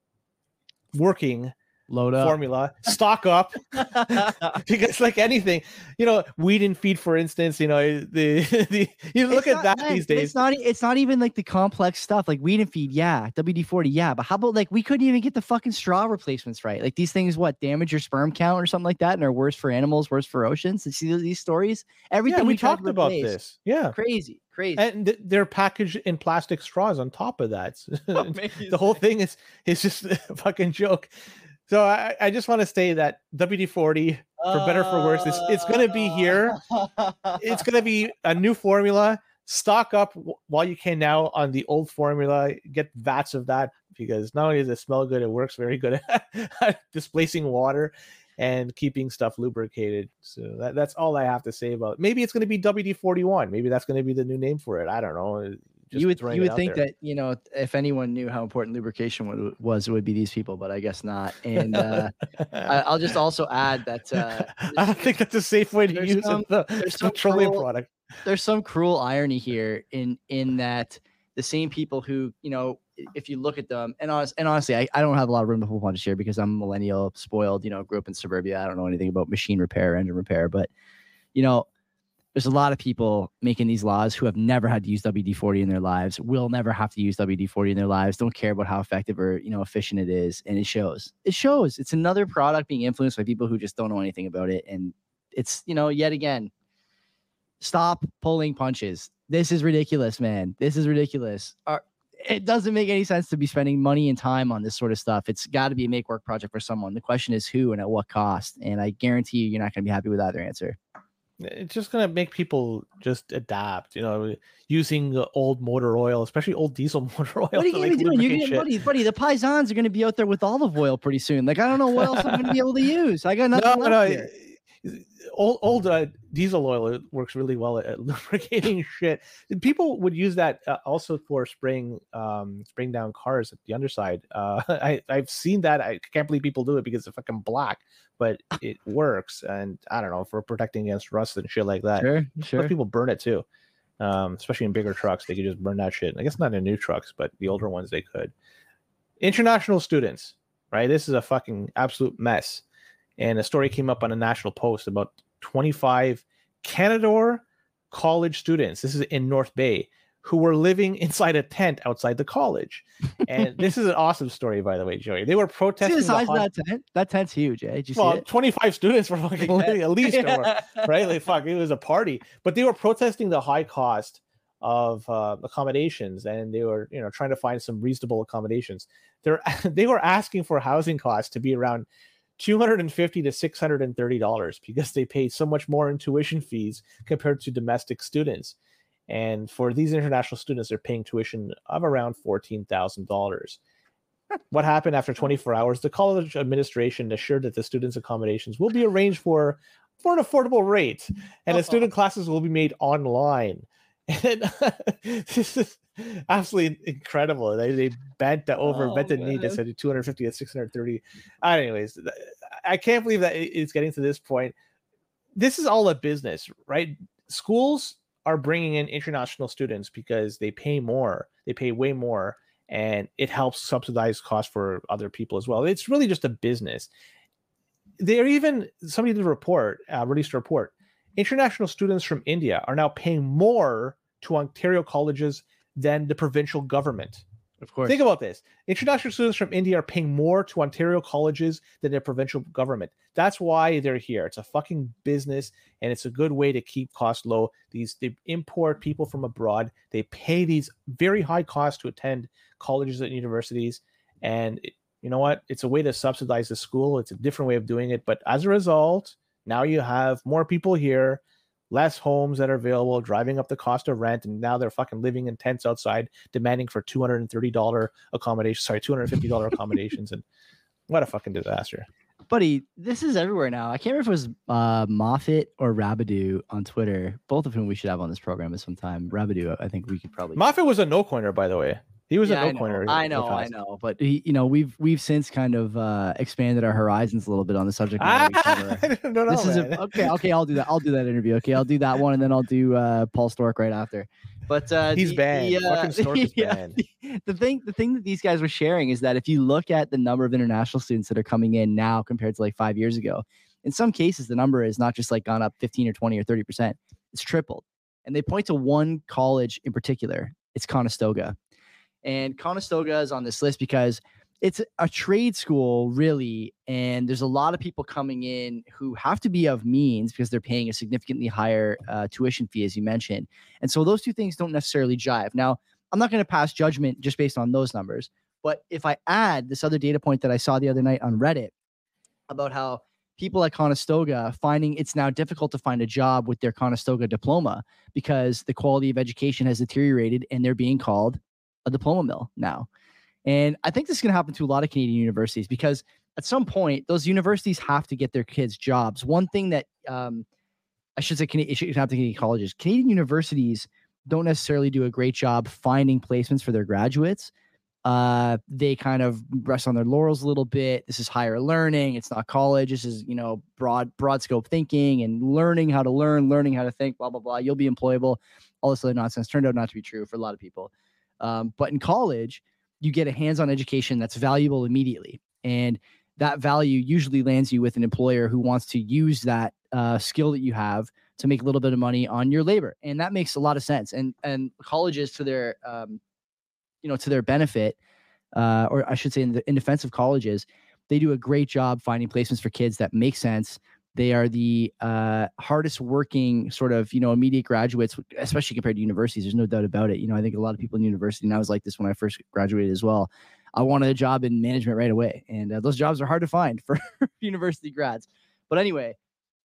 B: working
A: load up
B: formula, stock up. Because like anything, you know, weed and feed, for instance, you know, the, the you look
A: it's
B: at
A: not,
B: that these days.
A: It's not it's not even like the complex stuff like weed and feed, yeah, W D forty, yeah, but how about, like, we couldn't even get the fucking straw replacements right? Like, these things, what, damage your sperm count or something like that, and are worse for animals, worse for oceans. And see these stories, everything
B: yeah, we,
A: we
B: talked about
A: replace,
B: this. Yeah,
A: crazy crazy
B: and th- they're packaged in plastic straws on top of that. The whole thing is is just a fucking joke. So I, I just want to say that W D forty, for better or for worse, it's, it's going to be here. It's going to be a new formula. Stock up w- while you can now on the old formula. Get vats of that, because not only does it smell good, it works very good at displacing water and keeping stuff lubricated. So that, that's all I have to say about it. Maybe it's going to be W D forty-one. Maybe that's going to be the new name for it. I don't know. Just
A: you would you would think
B: there.
A: that, you know, if anyone knew how important lubrication would, was, it would be these people, but I guess not. And uh, I, I'll just also add that uh,
B: I don't think that's a safe way to use
A: some,
B: the
A: there's some
B: petroleum
A: cruel,
B: product.
A: There's some cruel irony here in in that the same people who, you know, if you look at them, and honest, and honestly, I, I don't have a lot of room to pull punches here because I'm a millennial, spoiled, you know, grew up in suburbia. I don't know anything about machine repair, engine repair, but, you know, there's a lot of people making these laws who have never had to use W D forty in their lives, will never have to use W D forty in their lives, don't care about how effective or, you know, efficient it is. And it shows. It shows. It's another product being influenced by people who just don't know anything about it. And it's, you know, yet again, stop pulling punches. This is ridiculous, man. This is ridiculous. Our, it doesn't make any sense to be spending money and time on this sort of stuff. It's got to be a make work project for someone. The question is who and at what cost. And I guarantee you, you're not going to be happy with either answer.
B: it's just gonna make people just adapt, you know, using old motor oil, especially old diesel motor oil.
A: What are you gonna
B: like
A: be doing? You're getting, buddy, buddy. The paisans are gonna be out there with olive oil pretty soon. Like I don't know what else I'm gonna be able to use. I got nothing no, left no, here.
B: Old old uh, diesel oil works really well at, at lubricating shit. People would use that uh, also for spraying um, spraying down cars at the underside. Uh, I I've seen that. I can't believe people do it because it's fucking black, but it works. And I don't know, for protecting against rust and shit like that.
A: Sure, sure.
B: But people burn it too, um, especially in bigger trucks. They could just burn that shit. I guess not in new trucks, but the older ones they could. International students, right? This is a fucking absolute mess. And a story came up on a National Post about twenty-five Canadore college students. This is in North Bay, who were living inside a tent outside the college. And this is an awesome story, by the way, Joey. They were protesting.
A: See the size the hot... of that tent? That tent's huge, eh? Did you
B: well,
A: see it?
B: twenty-five students were fucking living at least, or, right? Like, fuck, it was a party. But they were protesting the high cost of uh, accommodations, and they were, you know, trying to find some reasonable accommodations. They're they were asking for housing costs to be around two hundred fifty to six hundred thirty dollars because they pay so much more in tuition fees compared to domestic students. And for these international students, they're paying tuition of around fourteen thousand dollars. What happened after twenty-four hours? The college administration assured that the students' accommodations will be arranged for, for an affordable rate, and the student classes will be made online. And this is absolutely incredible. They they bent the over oh, bent the knee. They said two hundred fifty to six hundred thirty. Anyways, I can't believe that it's getting to this point. This is all a business, right? Schools are bringing in international students because they pay more. They pay way more, and it helps subsidize costs for other people as well. It's really just a business. They're even somebody did a report, uh, released a report. International students from India are now paying more to Ontario colleges than the provincial government.
A: Of course.
B: Think about this. International students from India are paying more to Ontario colleges than their provincial government. That's why they're here. It's a fucking business, and it's a good way to keep costs low. These they import people from abroad. They pay these very high costs to attend colleges and universities, and it, you know what? It's a way to subsidize the school. It's a different way of doing it, but as a result, now you have more people here, less homes that are available, driving up the cost of rent, and now they're fucking living in tents outside, demanding for two hundred thirty dollars accommodations, sorry, two hundred fifty dollars accommodations, and what a fucking disaster.
A: Buddy, this is everywhere now. I can't remember if it was uh, Moffat or Rabideau on Twitter, both of whom we should have on this program at some time. Rabideau, I think we could probably...
B: Moffat was a no-coiner, by the way. He was
A: yeah,
B: a no-coiner.
A: I know, I know, I know. But, he, you know, we've we've since kind of uh, expanded our horizons a little bit on the subject matter.
B: Ah, I don't know,
A: this is a, okay, okay, I'll do that. I'll do that interview. Okay, I'll do that one, and then I'll do uh, Paul Stork right after. But uh,
B: he's
A: the,
B: banned.
A: The, uh,
B: Fucking Stork is
A: yeah,
B: banned.
A: The, the thing, the thing that these guys were sharing is that if you look at the number of international students that are coming in now compared to like five years ago, in some cases the number is not just like gone up fifteen or twenty or thirty percent. It's tripled. And they point to one college in particular. It's Conestoga. And Conestoga is on this list because it's a trade school, really, and there's a lot of people coming in who have to be of means because they're paying a significantly higher uh, tuition fee, as you mentioned. And so those two things don't necessarily jive. Now, I'm not going to pass judgment just based on those numbers, but if I add this other data point that I saw the other night on Reddit about how people at Conestoga finding it's now difficult to find a job with their Conestoga diploma because the quality of education has deteriorated and they're being called a diploma mill now. And I think this is going to happen to a lot of Canadian universities because at some point, those universities have to get their kids jobs. One thing that um, I should say, it should have to Canadian colleges. Canadian universities don't necessarily do a great job finding placements for their graduates. Uh, they kind of rest on their laurels a little bit. This is higher learning. It's not college. This is, you know, broad, broad scope thinking and learning how to learn, learning how to think, blah, blah, blah. You'll be employable. All this other nonsense turned out not to be true for a lot of people. Um, but in college, you get a hands-on education that's valuable immediately. And that value usually lands you with an employer who wants to use that uh, skill that you have to make a little bit of money on your labor. And that makes a lot of sense. And and colleges, to their, um, you know, to their benefit, uh, or I should say in, the, in defense of colleges, they do a great job finding placements for kids that make sense. They are the uh, hardest working sort of, you know, immediate graduates, especially compared to universities. There's no doubt about it. You know, I think a lot of people in university, and I was like this when I first graduated as well. I wanted a job in management right away. And uh, those jobs are hard to find for university grads. But anyway,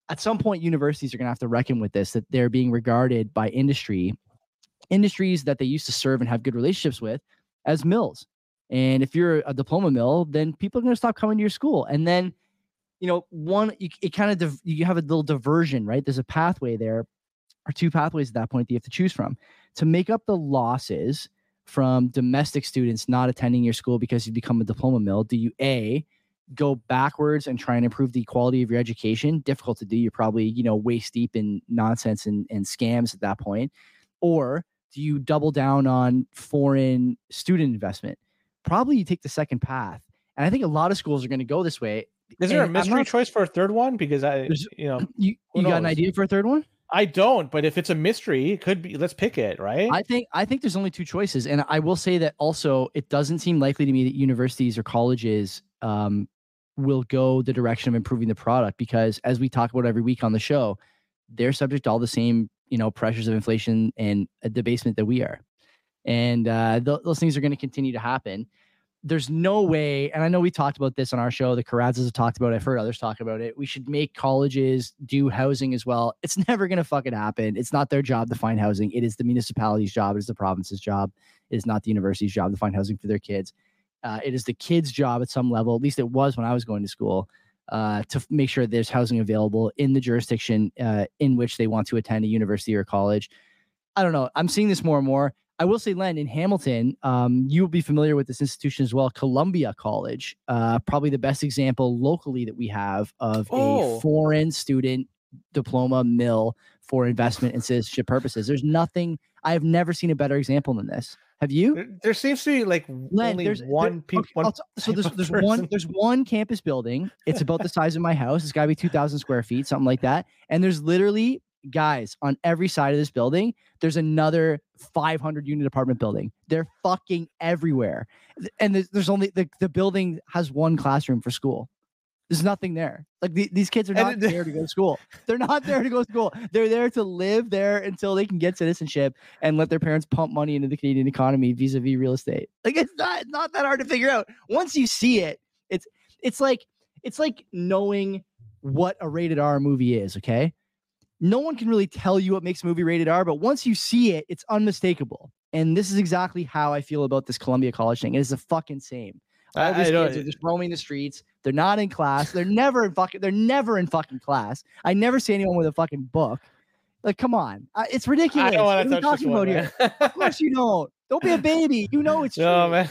A: at some point, universities are going to have to reckon with this, that they're being regarded by industry, industries that they used to serve and have good relationships with, as mills. And if you're a diploma mill, then people are going to stop coming to your school. And then, you know, one, you, it kind of, div- you have a little diversion, right? There's a pathway there, or two pathways at that point that you have to choose from to make up the losses from domestic students not attending your school because you become a diploma mill. Do you A, go backwards and try and improve the quality of your education? Difficult to do. You're probably, you know, waist deep in nonsense and, and scams at that point. Or do you double down on foreign student investment? Probably you take the second path. And I think a lot of schools are going to go this way.
B: Is there
A: and
B: a mystery
A: not,
B: choice for a third one? Because I, you know,
A: you, you got an idea for a third one?
B: I don't, but if it's a mystery, it could be. Let's pick it, right?
A: I think I think there's only two choices, and I will say that also it doesn't seem likely to me that universities or colleges um, will go the direction of improving the product, because as we talk about every week on the show, they're subject to all the same, you know, pressures of inflation and a debasement that we are, and uh, th- those things are going to continue to happen. There's no way, and I know we talked about this on our show, the Caradzas have talked about it, I've heard others talk about it, we should make colleges do housing as well. It's never going to fucking happen. It's not their job to find housing. It is the municipality's job. It is the province's job. It is not the university's job to find housing for their kids. Uh, it is the kids' job at some level, at least it was when I was going to school, uh, to f- make sure there's housing available in the jurisdiction uh, in which they want to attend a university or college. I don't know. I'm seeing this more and more. I will say, Len, in Hamilton, um, you will be familiar with this institution as well, Columbia College, uh, probably the best example locally that we have of
B: Oh.
A: a foreign student diploma mill for investment and citizenship purposes. There's nothing, I have never seen a better example than this. Have you?
B: There, there seems to be like
A: Len,
B: only
A: there's,
B: one
A: there,
B: people.
A: okay, t- so there's there's one there's one campus building. It's about the size of my house. It's got to be two thousand square feet, something like that. And there's literally guys on every side of this building. There's another five hundred unit apartment building. They're fucking everywhere. And there's, there's only the, the building has one classroom for school. There's nothing there. Like the, these kids are not
B: And-
A: there to go to school. They're not there to go to school. They're there to live there until they can get citizenship and let their parents pump money into the Canadian economy vis-a-vis real estate. Like it's not it's not that hard to figure out. Once you see it, it's it's like it's like knowing what a rated R movie is, okay? No one can really tell you what makes a movie rated R, but once you see it, it's unmistakable. And this is exactly how I feel about this Columbia College thing. It is the fucking same. All these kids are just roaming the streets. They're not in class. They're never in fucking. They're never in fucking class. I never see anyone with a fucking book. Like, come on, uh, it's ridiculous.
B: I don't want to touch
A: talking
B: this one,
A: about
B: man.
A: here? Of course you don't. Don't be a baby. You know it's true.
B: No, man.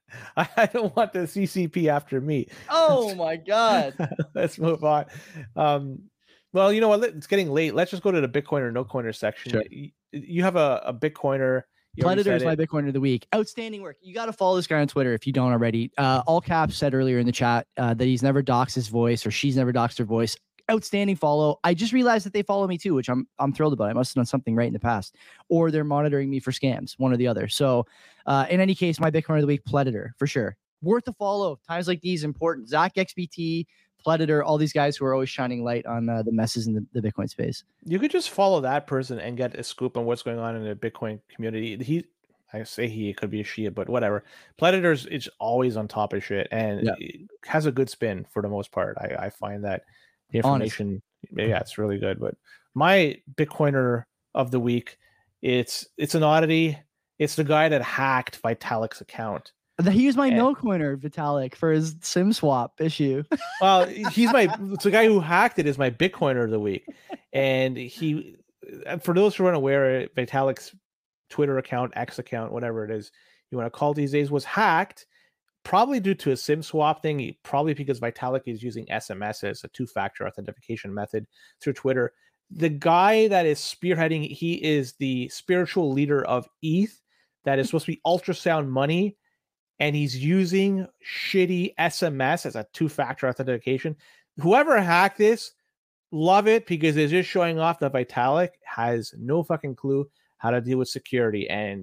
B: I don't want the C C P after me.
A: Oh my god.
B: Let's move on. Um, well, you know what? It's getting late. Let's just go to the Bitcoin or no coiner section.
A: Sure.
B: You, you have a, a Bitcoiner.
A: Predator is my Bitcoiner of the week. Outstanding work. You got to follow this guy on Twitter if you don't already. Uh, All Caps said earlier in the chat uh, that he's never doxed his voice, or she's never doxed her voice. Outstanding follow. I just realized that they follow me too, which I'm I'm thrilled about. I must have done something right in the past, or they're monitoring me for scams, one or the other. So, uh, in any case, my Bitcoiner of the week, Predator, for sure. Worth a follow. Times like these, important. Zach X B T, Predator, all these guys who are always shining light on uh, the messes in the, the Bitcoin space.
B: You could just follow that person and get a scoop on what's going on in the Bitcoin community. He, I say he, it could be a she, but whatever. Predators is always on top of shit and
A: Yeah.
B: it has a good spin for the most part. I, I find that the information, Honest. yeah, it's really good. But my Bitcoiner of the week, it's it's an oddity. It's the guy that hacked Vitalik's account.
A: He used my
B: And-
A: no coiner, Vitalik, for his SIM swap issue.
B: Well, he's my it's the guy who hacked it is my Bitcoiner of the week, and he, for those who aren't aware, Vitalik's Twitter account, X account, whatever it is you want to call it these days, was hacked, probably due to a SIM swap thing. Probably because Vitalik is using S M S as a two-factor authentication method through Twitter. The guy that is spearheading, he is the spiritual leader of E T H, that is supposed to be ultrasound money. And he's using shitty S M S as a two-factor authentication. Whoever hacked this, love it, because it's just showing off that Vitalik has no fucking clue how to deal with security, and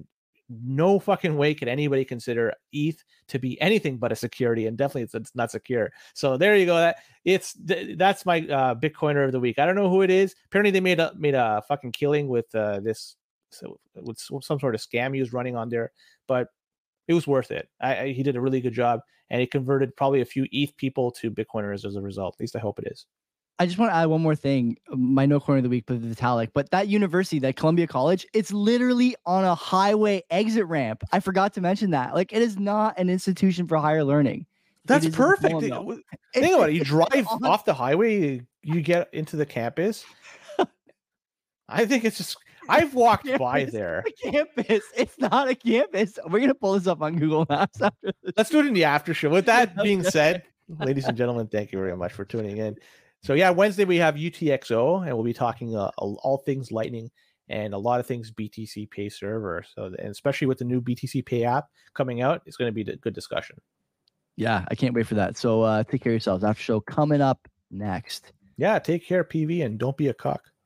B: no fucking way can anybody consider E T H to be anything but a security, and definitely it's, it's not secure. So there you go. That it's that's my uh, Bitcoiner of the week. I don't know who it is. Apparently they made a made a fucking killing with uh, this, so with some sort of scam he was running on there, but it was worth it. I, I, he did a really good job, and he converted probably a few E T H people to Bitcoiners as a result. At least I hope it is.
A: I just want to add one more thing. My no corner of the week, but Vitalik. But that university, that Columbia College, it's literally on a highway exit ramp. I forgot to mention that. Like, it is not an institution for higher learning.
B: That's perfect. Think about it. You drive off the highway, you get into the campus. I think it's just. I've walked campus, by there.
A: It's a campus. It's not a campus. We're gonna pull this up on Google Maps after this.
B: Let's do it in the after show. With that being said, ladies and gentlemen, thank you very much for tuning in. So yeah, Wednesday we have U T X O, and we'll be talking uh, all things Lightning and a lot of things B T C Pay server. So, and especially with the new B T C Pay app coming out, it's going to be a good discussion.
A: Yeah, I can't wait for that. So uh, take care of yourselves. After show coming up next.
B: Yeah, take care, P V, and don't be a cuck.